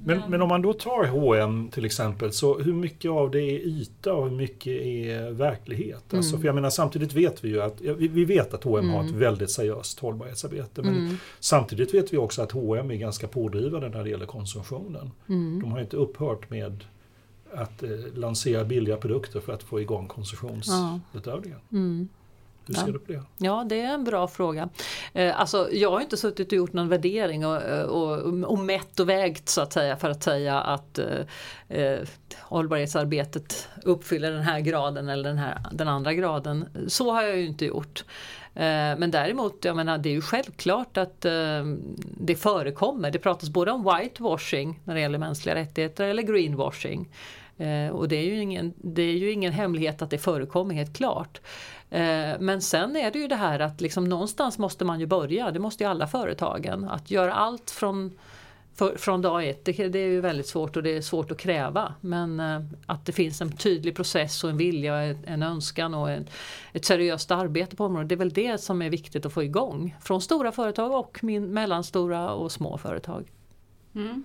Men, men om man då tar H och M till exempel, så hur mycket av det är yta och hur mycket är verklighet? Mm. Alltså, för jag menar, samtidigt vet vi ju att, vi, vi vet att H och M mm. har ett väldigt seriöst hållbarhetsarbete, men mm. samtidigt vet vi också att H och M är ganska pådrivande när det gäller konsumtionen. Mm. De har inte upphört med att eh, lansera billiga produkter för att få igång konsumtionsutövningen. Ja. Mm. Hur ser ja. du på det? Ja, det är en bra fråga. Eh, alltså, jag har inte suttit och gjort någon värdering och, och, och mätt och vägt så att säga för att säga att eh, hållbarhetsarbetet uppfyller den här graden eller den, här, den andra graden. Så har jag ju inte gjort. Eh, men däremot, jag menar, det är ju självklart att eh, det förekommer. Det pratas både om whitewashing när det gäller mänskliga rättigheter eller greenwashing. Eh, och det är ju ingen, det är ju ingen hemlighet att det förekommer helt klart. Eh, men sen är det ju det här att liksom någonstans måste man ju börja. Det måste ju alla företagen. Att göra allt från, för, från dag ett, det, det är ju väldigt svårt och det är svårt att kräva. Men eh, att det finns en tydlig process och en vilja, en önskan och en, ett seriöst arbete på området. Det är väl det som är viktigt att få igång. Från stora företag och min, mellanstora och små företag. Mm.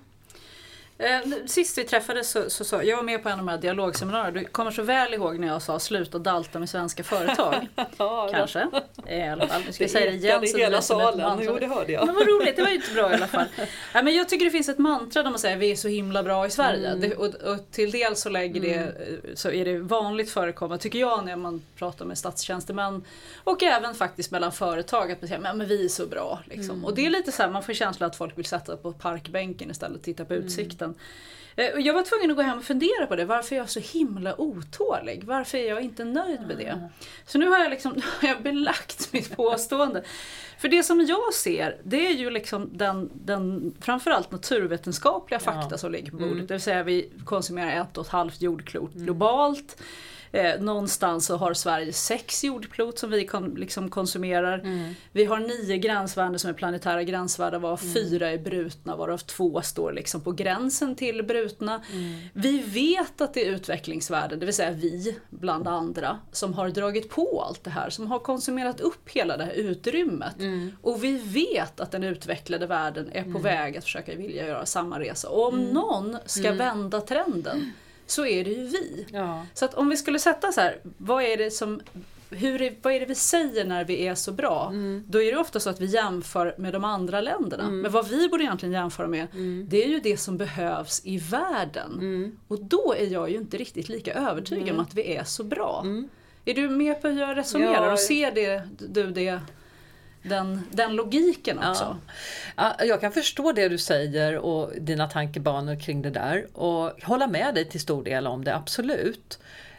Sist vi träffades så, så, så jag var med på en av de här dialogseminarierna. Du kommer så väl ihåg när jag sa sluta dalta med svenska företag. Ja, kanske. I alla fall. Nu ska jag säga det igen. I hela salen. Jo, det hörde jag. Men vad roligt, det var ju inte bra i alla fall. Ja, men jag tycker det finns ett mantra där man säger vi är så himla bra i Sverige. Mm. Det, och, och till del så lägger det, mm. så är det vanligt förekommande tycker jag när man pratar med statstjänstemän och även faktiskt mellan företag att man säger men vi är så bra. Liksom. Mm. Och det är lite så här, man får känsla att folk vill sätta på parkbänken istället och titta på mm. utsikten. Jag var tvungen att gå hem och fundera på det. Varför är jag så himla otålig? Varför är jag inte nöjd med det? Så nu har jag, liksom, har jag belagt mitt påstående. För det som jag ser, det är ju liksom den, den framförallt naturvetenskapliga fakta ja. som ligger på bordet. Mm. Det vill säga vi konsumerar ett och ett halvt jordklot mm. globalt. Eh, någonstans så har Sverige sex jordklot som vi kon, liksom konsumerar. Mm. Vi har nio gränsvärden som är planetära gränsvärden, varav mm. fyra är brutna, varav två står liksom på gränsen till brutna. Mm. Vi vet att det är utvecklingsvärden, det vill säga vi bland andra, som har dragit på allt det här, som har konsumerat upp hela det här utrymmet. Mm. Och vi vet att den utvecklade världen är på mm. väg att försöka vilja göra samma resa. Och om mm. någon ska mm. vända trenden så är det ju vi. Ja. Så att om vi skulle sätta så här, vad är det som, hur är, vad är det vi säger när vi är så bra? Mm. Då är det ofta så att vi jämför med de andra länderna. Mm. Men vad vi borde egentligen jämföra med, mm. det är ju det som behövs i världen. Mm. Och då är jag ju inte riktigt lika övertygad mm. om att vi är så bra. Mm. Är du med på hur jag resonerar ja. och ser det, du det... Den, den logiken också. Ja. Jag kan förstå det du säger och dina tankebanor kring det där och hålla med dig till stor del om det, absolut.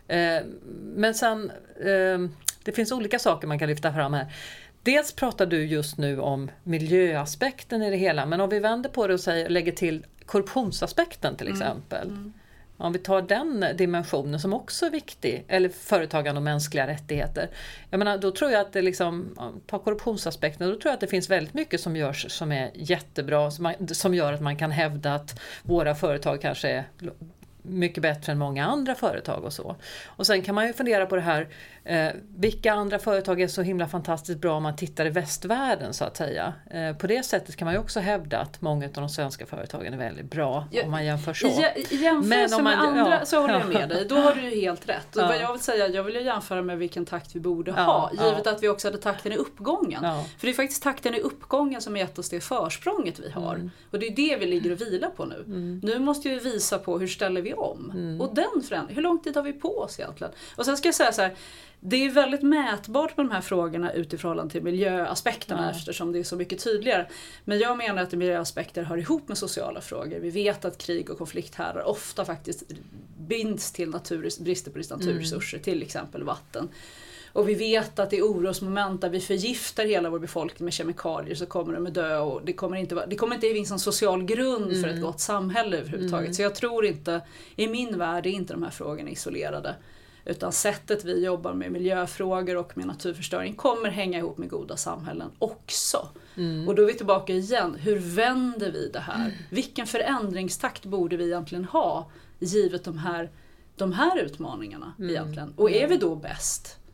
Men sen, det finns olika saker man kan lyfta fram här. Dels pratar du just nu om miljöaspekten i det hela, men om vi vänder på det och säger, lägger till korruptionsaspekten till exempel. Mm. Mm. Om vi tar den dimensionen som också är viktig, eller företagande och mänskliga rättigheter. Jag menar, då tror jag att det liksom, ta korruptionsaspekten, då tror jag att det finns väldigt mycket som görs som är jättebra, som, man, som gör att man kan hävda att våra företag kanske är mycket bättre än många andra företag och så. Och sen kan man ju fundera på det här, eh, vilka andra företag är så himla fantastiskt bra om man tittar i västvärlden så att säga. Eh, på det sättet kan man ju också hävda att många av de svenska företagen är väldigt bra ja, om man jämför så. I jämförelse med andra ja, så håller jag med dig. Då har du ju helt rätt. Och ja. vad jag vill säga, jag vill ju jämföra med vilken takt vi borde ja, ha. Givet ja. att vi också hade takten i uppgången. Ja. För det är faktiskt takten i uppgången som gett oss det försprånget vi har. Mm. Och det är det vi ligger och vilar på nu. Mm. Nu måste vi visa på hur ställer vi om. Mm. Och den förändringen, hur lång tid har vi på oss egentligen? Och sen ska jag säga så här, det är väldigt mätbart på de här frågorna utifrån till miljöaspekterna mm. eftersom det är så mycket tydligare. Men jag menar att miljöaspekter hör ihop med sociala frågor. Vi vet att krig och konflikthärdar ofta faktiskt binds till natur, brister på naturresurser, mm. till exempel vatten. Och vi vet att det är orosmoment där vi förgiftar hela vår befolkning med kemikalier så kommer de att dö och det kommer inte, det kommer inte finnas en social grund mm. för ett gott samhälle överhuvudtaget. Mm. Så jag tror inte, i min värld är inte de här frågorna isolerade. Utan sättet vi jobbar med miljöfrågor och med naturförstöring kommer hänga ihop med goda samhällen också. Mm. Och då är vi tillbaka igen, hur vänder vi det här? Mm. Vilken förändringstakt borde vi egentligen ha givet de här, de här utmaningarna mm. egentligen? Och är vi då bäst?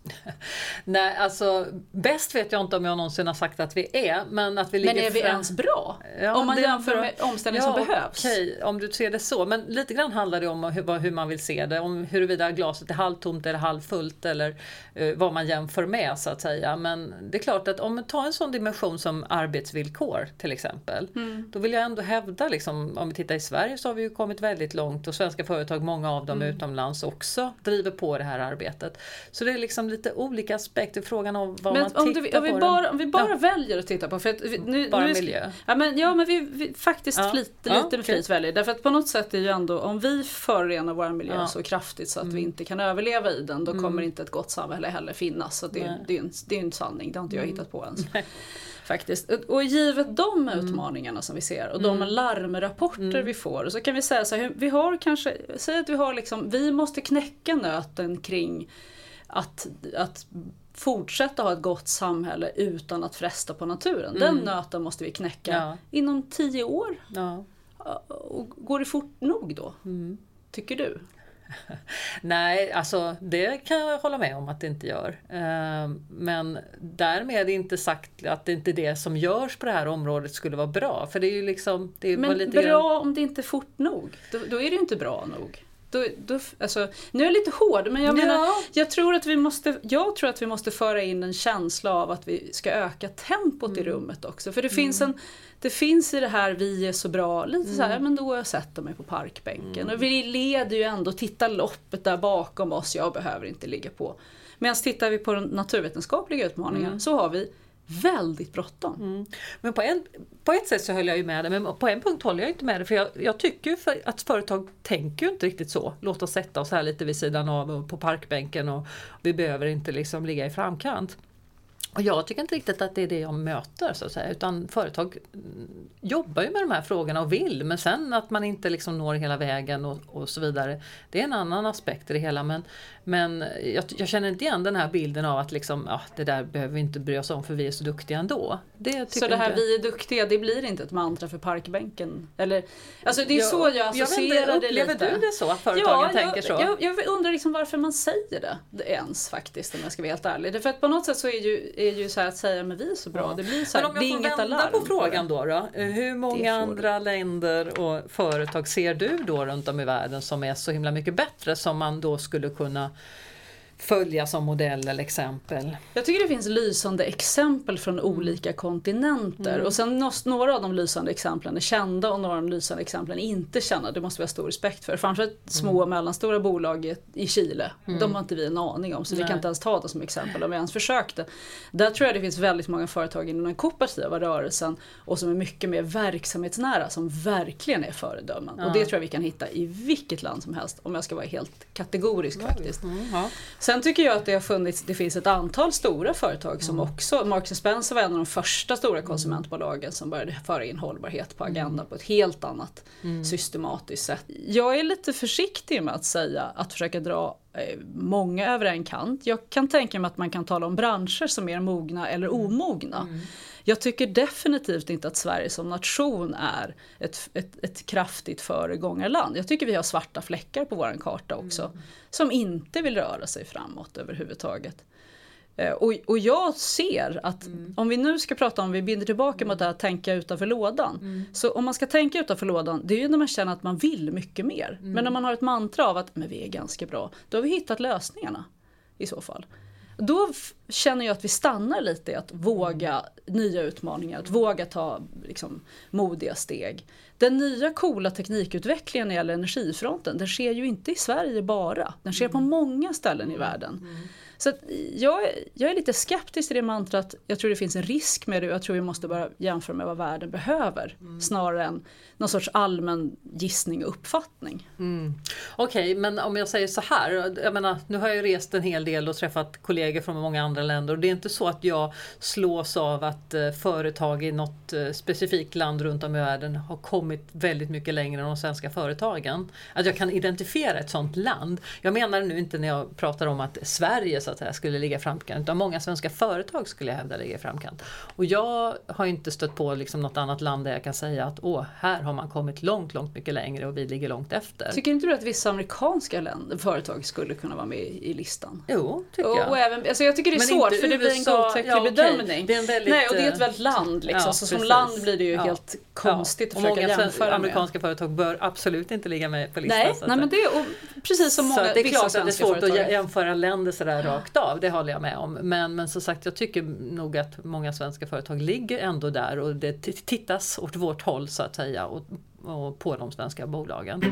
Nej, alltså bäst vet jag inte om jag någonsin har sagt att vi är, men att vi ligger Men är vi fram... ens bra? Ja, om man det jämför bra. med omställning ja, som behövs. Okej, om du ser det så. Men lite grann handlar det om hur, hur man vill se det. Om huruvida glaset är halvtomt eller halvfullt eller uh, vad man jämför med så att säga. Men det är klart att om man tar en sån dimension som arbetsvillkor till exempel. Mm. Då vill jag ändå hävda, liksom, om vi tittar i Sverige så har vi ju kommit väldigt långt och svenska företag, många av dem mm. utomlands också driver på det här arbetet. Så det är liksom lite olika aspekter, frågan om vad men man om tittar du, på. Om vi bara, om vi bara ja. väljer att titta på, för att vi, nu, bara nu är, miljö. Ja men, ja, men vi, vi faktiskt ja. flit, ja, lite med flit okay. väljer. Därför att på något sätt är ju ändå, om vi förorenar vår miljö ja. så kraftigt så att mm. vi inte kan överleva i den, då mm. kommer inte ett gott samhälle heller finnas. Så det, det, är en, det är en sanning, det har inte jag hittat på ens. Mm. Faktiskt. Och givet de utmaningarna mm. som vi ser och de mm. larmrapporter mm. vi får, så kan vi säga så här, vi har kanske, säg att vi har liksom, vi måste knäcka nöten kring att, att fortsätta ha ett gott samhälle utan att fresta på naturen. Mm. Den nöten måste vi knäcka ja. inom tio år. Ja. Och går det fort nog då? Mm. Tycker du? Nej, alltså det kan jag hålla med om att det inte gör. Men därmed är det inte sagt att det inte det som görs på det här området skulle vara bra. För det är ju liksom... Det är Men lite bra grann... om det inte är fort nog. Då, då är det ju inte bra nog. Då, då, alltså, nu är jag lite hård, men jag menar, ja. jag, tror att vi måste, jag tror att vi måste föra in en känsla av att vi ska öka tempot mm. i rummet också. För det, mm. finns en, det finns i det här, vi är så bra, lite mm. så här, men då har jag sätter mig på parkbänken. Mm. Och vi leder ju ändå, titta loppet där bakom oss, jag behöver inte ligga på. Medan tittar vi på den naturvetenskapliga utmaningen mm. så har vi väldigt bråttom. Mm. Men på, en, på ett sätt så höll jag ju med det, men på en punkt håller jag inte med det. För jag, jag tycker för att företag tänker ju inte riktigt så. Låt oss sätta oss här lite vid sidan av på parkbänken och vi behöver inte liksom ligga i framkant. Och jag tycker inte riktigt att det är det jag möter så att säga, utan företag jobbar ju med de här frågorna och vill, men sen att man inte liksom når hela vägen och, och så vidare, det är en annan aspekt i det hela, men, men jag, jag känner inte igen den här bilden av att liksom, ja, det där behöver vi inte bry oss om för vi är så duktiga ändå. Det så det här inte... vi är duktiga, det blir inte ett mantra för parkbänken? Eller, alltså det är jag, så jag associerar jag det lite. Upplever du det så, att företagen ja, tänker så? Jag, jag undrar liksom varför man säger det ens faktiskt, om jag ska vara helt ärlig. För att på något sätt så är ju, är ju så här att säga, men vi är så bra. Ja. Det blir så här, men om jag det är får inget vända på frågan då, då. Hur många andra du. länder och företag ser du då runt om i världen som är så himla mycket bättre, som man då skulle kunna följa som modell eller exempel? Jag tycker det finns lysande exempel från mm. olika kontinenter. Mm. Och sen några av de lysande exemplen är kända och några av de lysande exemplen är inte kända. Det måste vi ha stor respekt för. Framförallt små och mm. mellanstora bolag i Chile. Mm. De har inte vi en aning om, så Nej. vi kan inte ens ta det som exempel om vi ens försökte. Där tror jag det finns väldigt många företag inom den kooperativa rörelsen och som är mycket mer verksamhetsnära, som verkligen är föredömen. Ja. Och det tror jag vi kan hitta i vilket land som helst, om jag ska vara helt kategorisk mm. faktiskt. Mm. Ja. Sen tycker jag att det har funnits, det finns ett antal stora företag som mm. också, Marks and Spencer var en av de första stora konsumentbolagen som började föra in hållbarhet på agendan mm. på ett helt annat mm. systematiskt sätt. Jag är lite försiktig med att säga, att försöka dra eh, många över en kant. Jag kan tänka mig att man kan tala om branscher som är mogna eller omogna. Mm. Jag tycker definitivt inte att Sverige som nation är ett, ett, ett kraftigt föregångarland. Jag tycker vi har svarta fläckar på vår karta också. Mm. Som inte vill röra sig framåt överhuvudtaget. Eh, och, och jag ser att mm. om vi nu ska prata om, vi binder tillbaka mot det här tänka utanför lådan. Mm. Så om man ska tänka utanför lådan, det är ju när man känner att man vill mycket mer. Mm. Men när man har ett mantra av att men vi är ganska bra, då har vi hittat lösningarna i så fall. Då f- känner jag att vi stannar lite i att våga nya utmaningar, att våga ta liksom, modiga steg. Den nya coola teknikutvecklingen när det gäller energifronten, den sker ju inte i Sverige bara. Den sker på många ställen i världen. Mm. Så att jag, jag är lite skeptisk till det mantrat. Jag tror det finns en risk med det och jag tror vi måste bara jämföra med vad världen behöver. Mm. Snarare än någon sorts allmän gissning och uppfattning. Mm. Okej, okay, men om jag säger så här. Jag menar, nu har jag rest en hel del och träffat kollegor från många andra länder. Och det är inte så att jag slås av att eh, företag i något eh, specifikt land runt om i världen har kommit väldigt mycket längre än de svenska företagen. Att jag kan identifiera ett sånt land. Jag menar nu inte när jag pratar om att Sverige så så att säga skulle ligga i framkant, utan många svenska företag skulle jag hävda ligga i framkant. Och jag har inte stött på liksom något annat land där jag kan säga att åh, här har man kommit långt, långt mycket längre och vi ligger långt efter. Tycker inte du att vissa amerikanska länder, företag skulle kunna vara med i listan? Jo, tycker och, jag. Och även, alltså jag tycker det är Men svårt inte för det blir en U S A, godtycklig ja, okej. bedömning. Det är en väldigt, Nej, och det är ett väldigt land liksom, ja, så som precis. land blir det ju Ja. helt konstigt ja. att försöka jämföra jämföra med. Amerikanska företag bör absolut inte ligga med på listan. Nej, så nej men det är och precis som många så det är vissa klart att det är svenska svårt företag. att jämföra länder sådär rakt av, det håller jag med om. Men, men som sagt, jag tycker nog att många svenska företag ligger ändå där och det t- tittas åt vårt håll så att säga och, och på de svenska bolagen.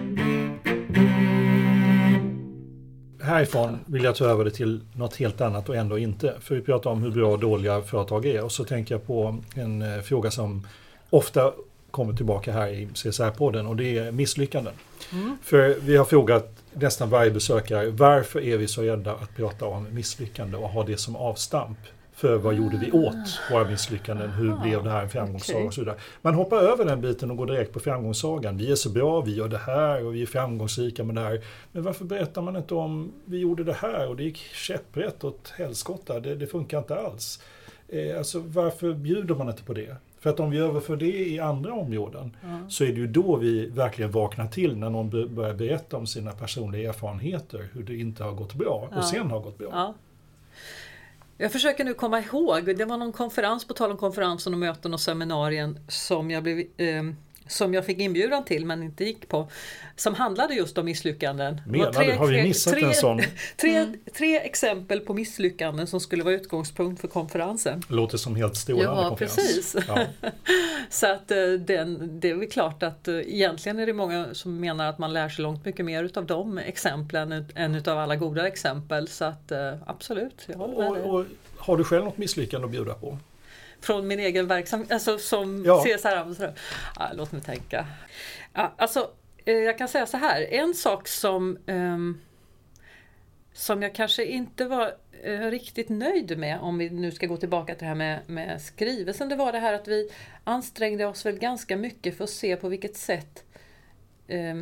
Härifrån vill jag ta över det till något helt annat och ändå inte. För vi pratar om hur bra och dåliga företag är. Och så tänker jag på en eh, fråga som ofta kommer tillbaka här i C S R-podden och det är misslyckanden. Mm. För vi har frågat nästan varje besökare varför är vi så rädda att prata om misslyckande och ha det som avstamp. För vad gjorde vi åt våra misslyckanden? Hur Aha, blev det här en framgångssaga okay. och så vidare. Man hoppar över den biten och går direkt på framgångssagan. Vi är så bra, vi gör det här och vi är framgångsrika med det här. Men varför berättar man inte om vi gjorde det här och det gick käpprätt åt helskotta? Det, det funkar inte alls. Eh, alltså varför bjuder man inte på det? För att om vi överför det i andra områden mm. så är det ju då vi verkligen vaknar till när någon börjar berätta om sina personliga erfarenheter, hur det inte har gått bra och ja. sen har gått bra. Ja. Jag försöker nu komma ihåg, det var någon konferens, på tal om konferensen och möten och seminarien som jag, blev, eh, som jag fick inbjudan till men inte gick på, som handlade just om misslyckanden. Menar tre, du? Har vi missat tre, en sån? Tre, mm. tre exempel på misslyckanden som skulle vara utgångspunkt för konferensen. Låter som helt strålande ja, konferens. Precis. Ja, så att den, det är väl klart att egentligen är det många som menar att man lär sig långt mycket mer utav de exemplen än utav alla goda exempel. Så att absolut, jag håller med dig. Och, och har du själv något misslyckande att bjuda på? Från min egen verksamhet, alltså som ja. C S R-ambassadör. Ja, låt mig tänka. Ja, alltså, jag kan säga så här, en sak som, um, som jag kanske inte var uh, riktigt nöjd med, om vi nu ska gå tillbaka till det här med, med skrivelsen, det var det här att vi ansträngde oss väl ganska mycket för att se på vilket sätt um,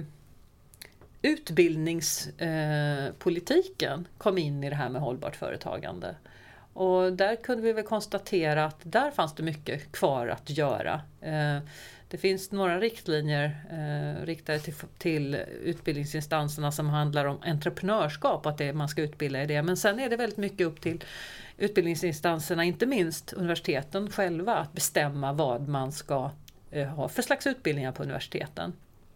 utbildningspolitiken uh, kom in i det här med hållbart företagande. Och där kunde vi väl konstatera att där fanns det mycket kvar att göra. Eh, det finns några riktlinjer eh, riktade till, till utbildningsinstanserna som handlar om entreprenörskap, att det, man ska utbilda i det. Men sen är det väldigt mycket upp till utbildningsinstanserna, inte minst universiteten själva, att bestämma vad man ska eh, ha för slags utbildningar på universiteten.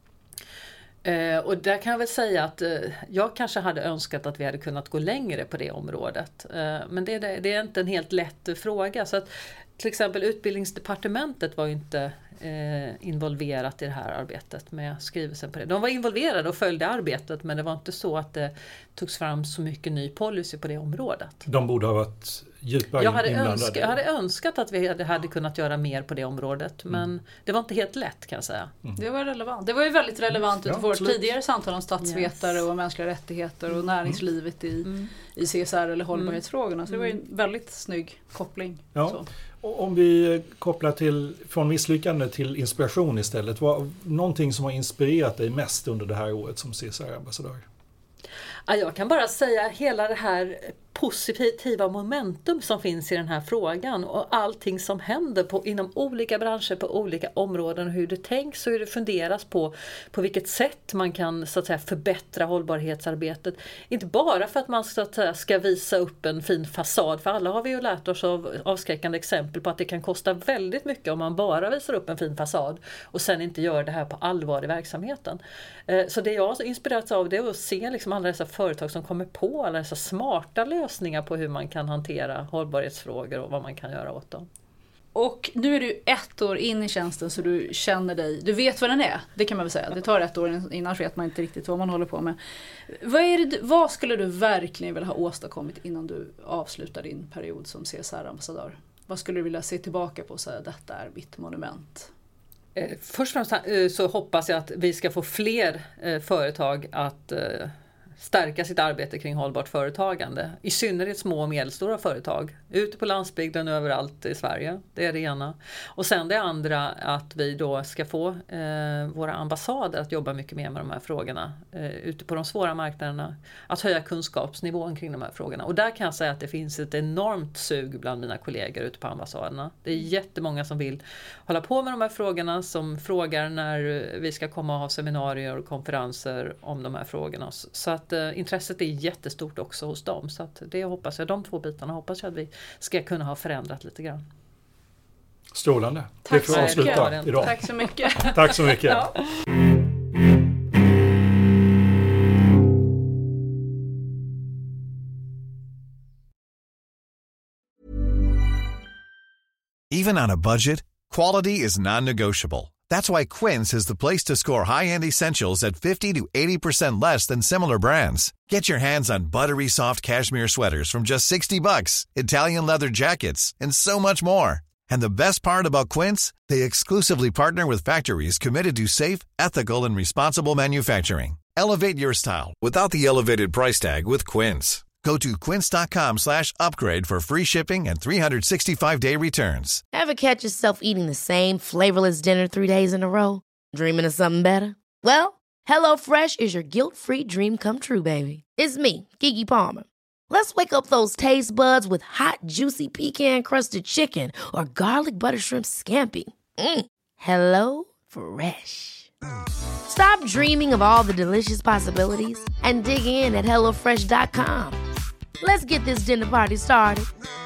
Uh, och där kan jag väl säga att uh, jag kanske hade önskat att vi hade kunnat gå längre på det området. Uh, men det, det, det är inte en helt lätt uh, fråga. Så att, till exempel utbildningsdepartementet var ju inte uh, involverat i det här arbetet med skrivelsen på det. De var involverade och följde arbetet, men det var inte så att det togs fram så mycket ny policy på det området. De borde ha varit djupare jag hade inblandade. Önska, jag hade önskat att vi hade, hade kunnat göra mer på det området, men mm. det var inte helt lätt, kan jag säga. Mm. Det var relevant. Det var ju väldigt relevant mm. utifrån ja, vårt tidigare samtal om statsvetare yes. och mänskliga rättigheter och mm. näringslivet i, mm. i C S R eller hållbarhetsfrågorna. Så det var ju en väldigt snygg koppling. Ja. Så. Och om vi kopplar till, från misslyckande till inspiration istället. Vad, någonting som har inspirerat dig mest under det här året som C S R-ambassadör? Ja, jag kan bara säga hela det här positiva momentum som finns i den här frågan och allting som händer på, inom olika branscher på olika områden, hur det tänks och hur det funderas på på vilket sätt man kan, så att säga, förbättra hållbarhetsarbetet. Inte bara för att man, så att säga, ska visa upp en fin fasad, för alla har vi ju lärt oss av avskräckande exempel på att det kan kosta väldigt mycket om man bara visar upp en fin fasad och sen inte gör det här på allvar i verksamheten. Så det jag har inspirerats av, det är att se liksom alla dessa företag som kommer på alla dessa smarta lösningar på hur man kan hantera hållbarhetsfrågor och vad man kan göra åt dem. Och nu är du ett år in i tjänsten, så du känner dig, du vet vad den är, det kan man väl säga. Det tar ett år innan vet man inte riktigt vad man håller på med. Vad, är det, vad skulle du verkligen vilja ha åstadkommit innan du avslutar din period som C S R-ambassadör? Vad skulle du vilja se tillbaka på och säga, detta är mitt monument? Eh, först och främst så hoppas jag att vi ska få fler eh, företag att eh, stärka sitt arbete kring hållbart företagande. I synnerhet små och medelstora företag. Ute på landsbygden överallt i Sverige. Det är det ena. Och sen det andra att vi då ska få eh, våra ambassader att jobba mycket mer med de här frågorna. Eh, ute på de svåra marknaderna. Att höja kunskapsnivån kring de här frågorna. Och där kan jag säga att det finns ett enormt sug bland mina kollegor ute på ambassaderna. Det är jättemånga som vill hålla på med de här frågorna. Som frågar när vi ska komma och ha seminarier och konferenser om de här frågorna. Så att eh, intresset är jättestort också hos dem. Så att det hoppas jag, de två bitarna hoppas jag att vi ska kunna ha förändrat lite grann. Strålande. Tack det får avsluta idag. Tack så mycket. Tack så mycket. Ja. Even on a budget, quality is non-negotiable. That's why Quince is the place to score high-end essentials at fifty to eighty percent less than similar brands. Get your hands on buttery soft cashmere sweaters from just sixty bucks, Italian leather jackets, and so much more. And the best part about Quince, they exclusively partner with factories committed to safe, ethical, and responsible manufacturing. Elevate your style without the elevated price tag with Quince. Go to quince.com slash upgrade for free shipping and three sixty-five day returns. Ever catch yourself eating the same flavorless dinner three days in a row? Dreaming of something better? Well, HelloFresh is your guilt-free dream come true, baby. It's me, Keke Palmer. Let's wake up those taste buds with hot, juicy pecan-crusted chicken or garlic butter shrimp scampi. Mm. Hello Fresh. Stop dreaming of all the delicious possibilities and dig in at hello fresh dot com. Let's get this dinner party started.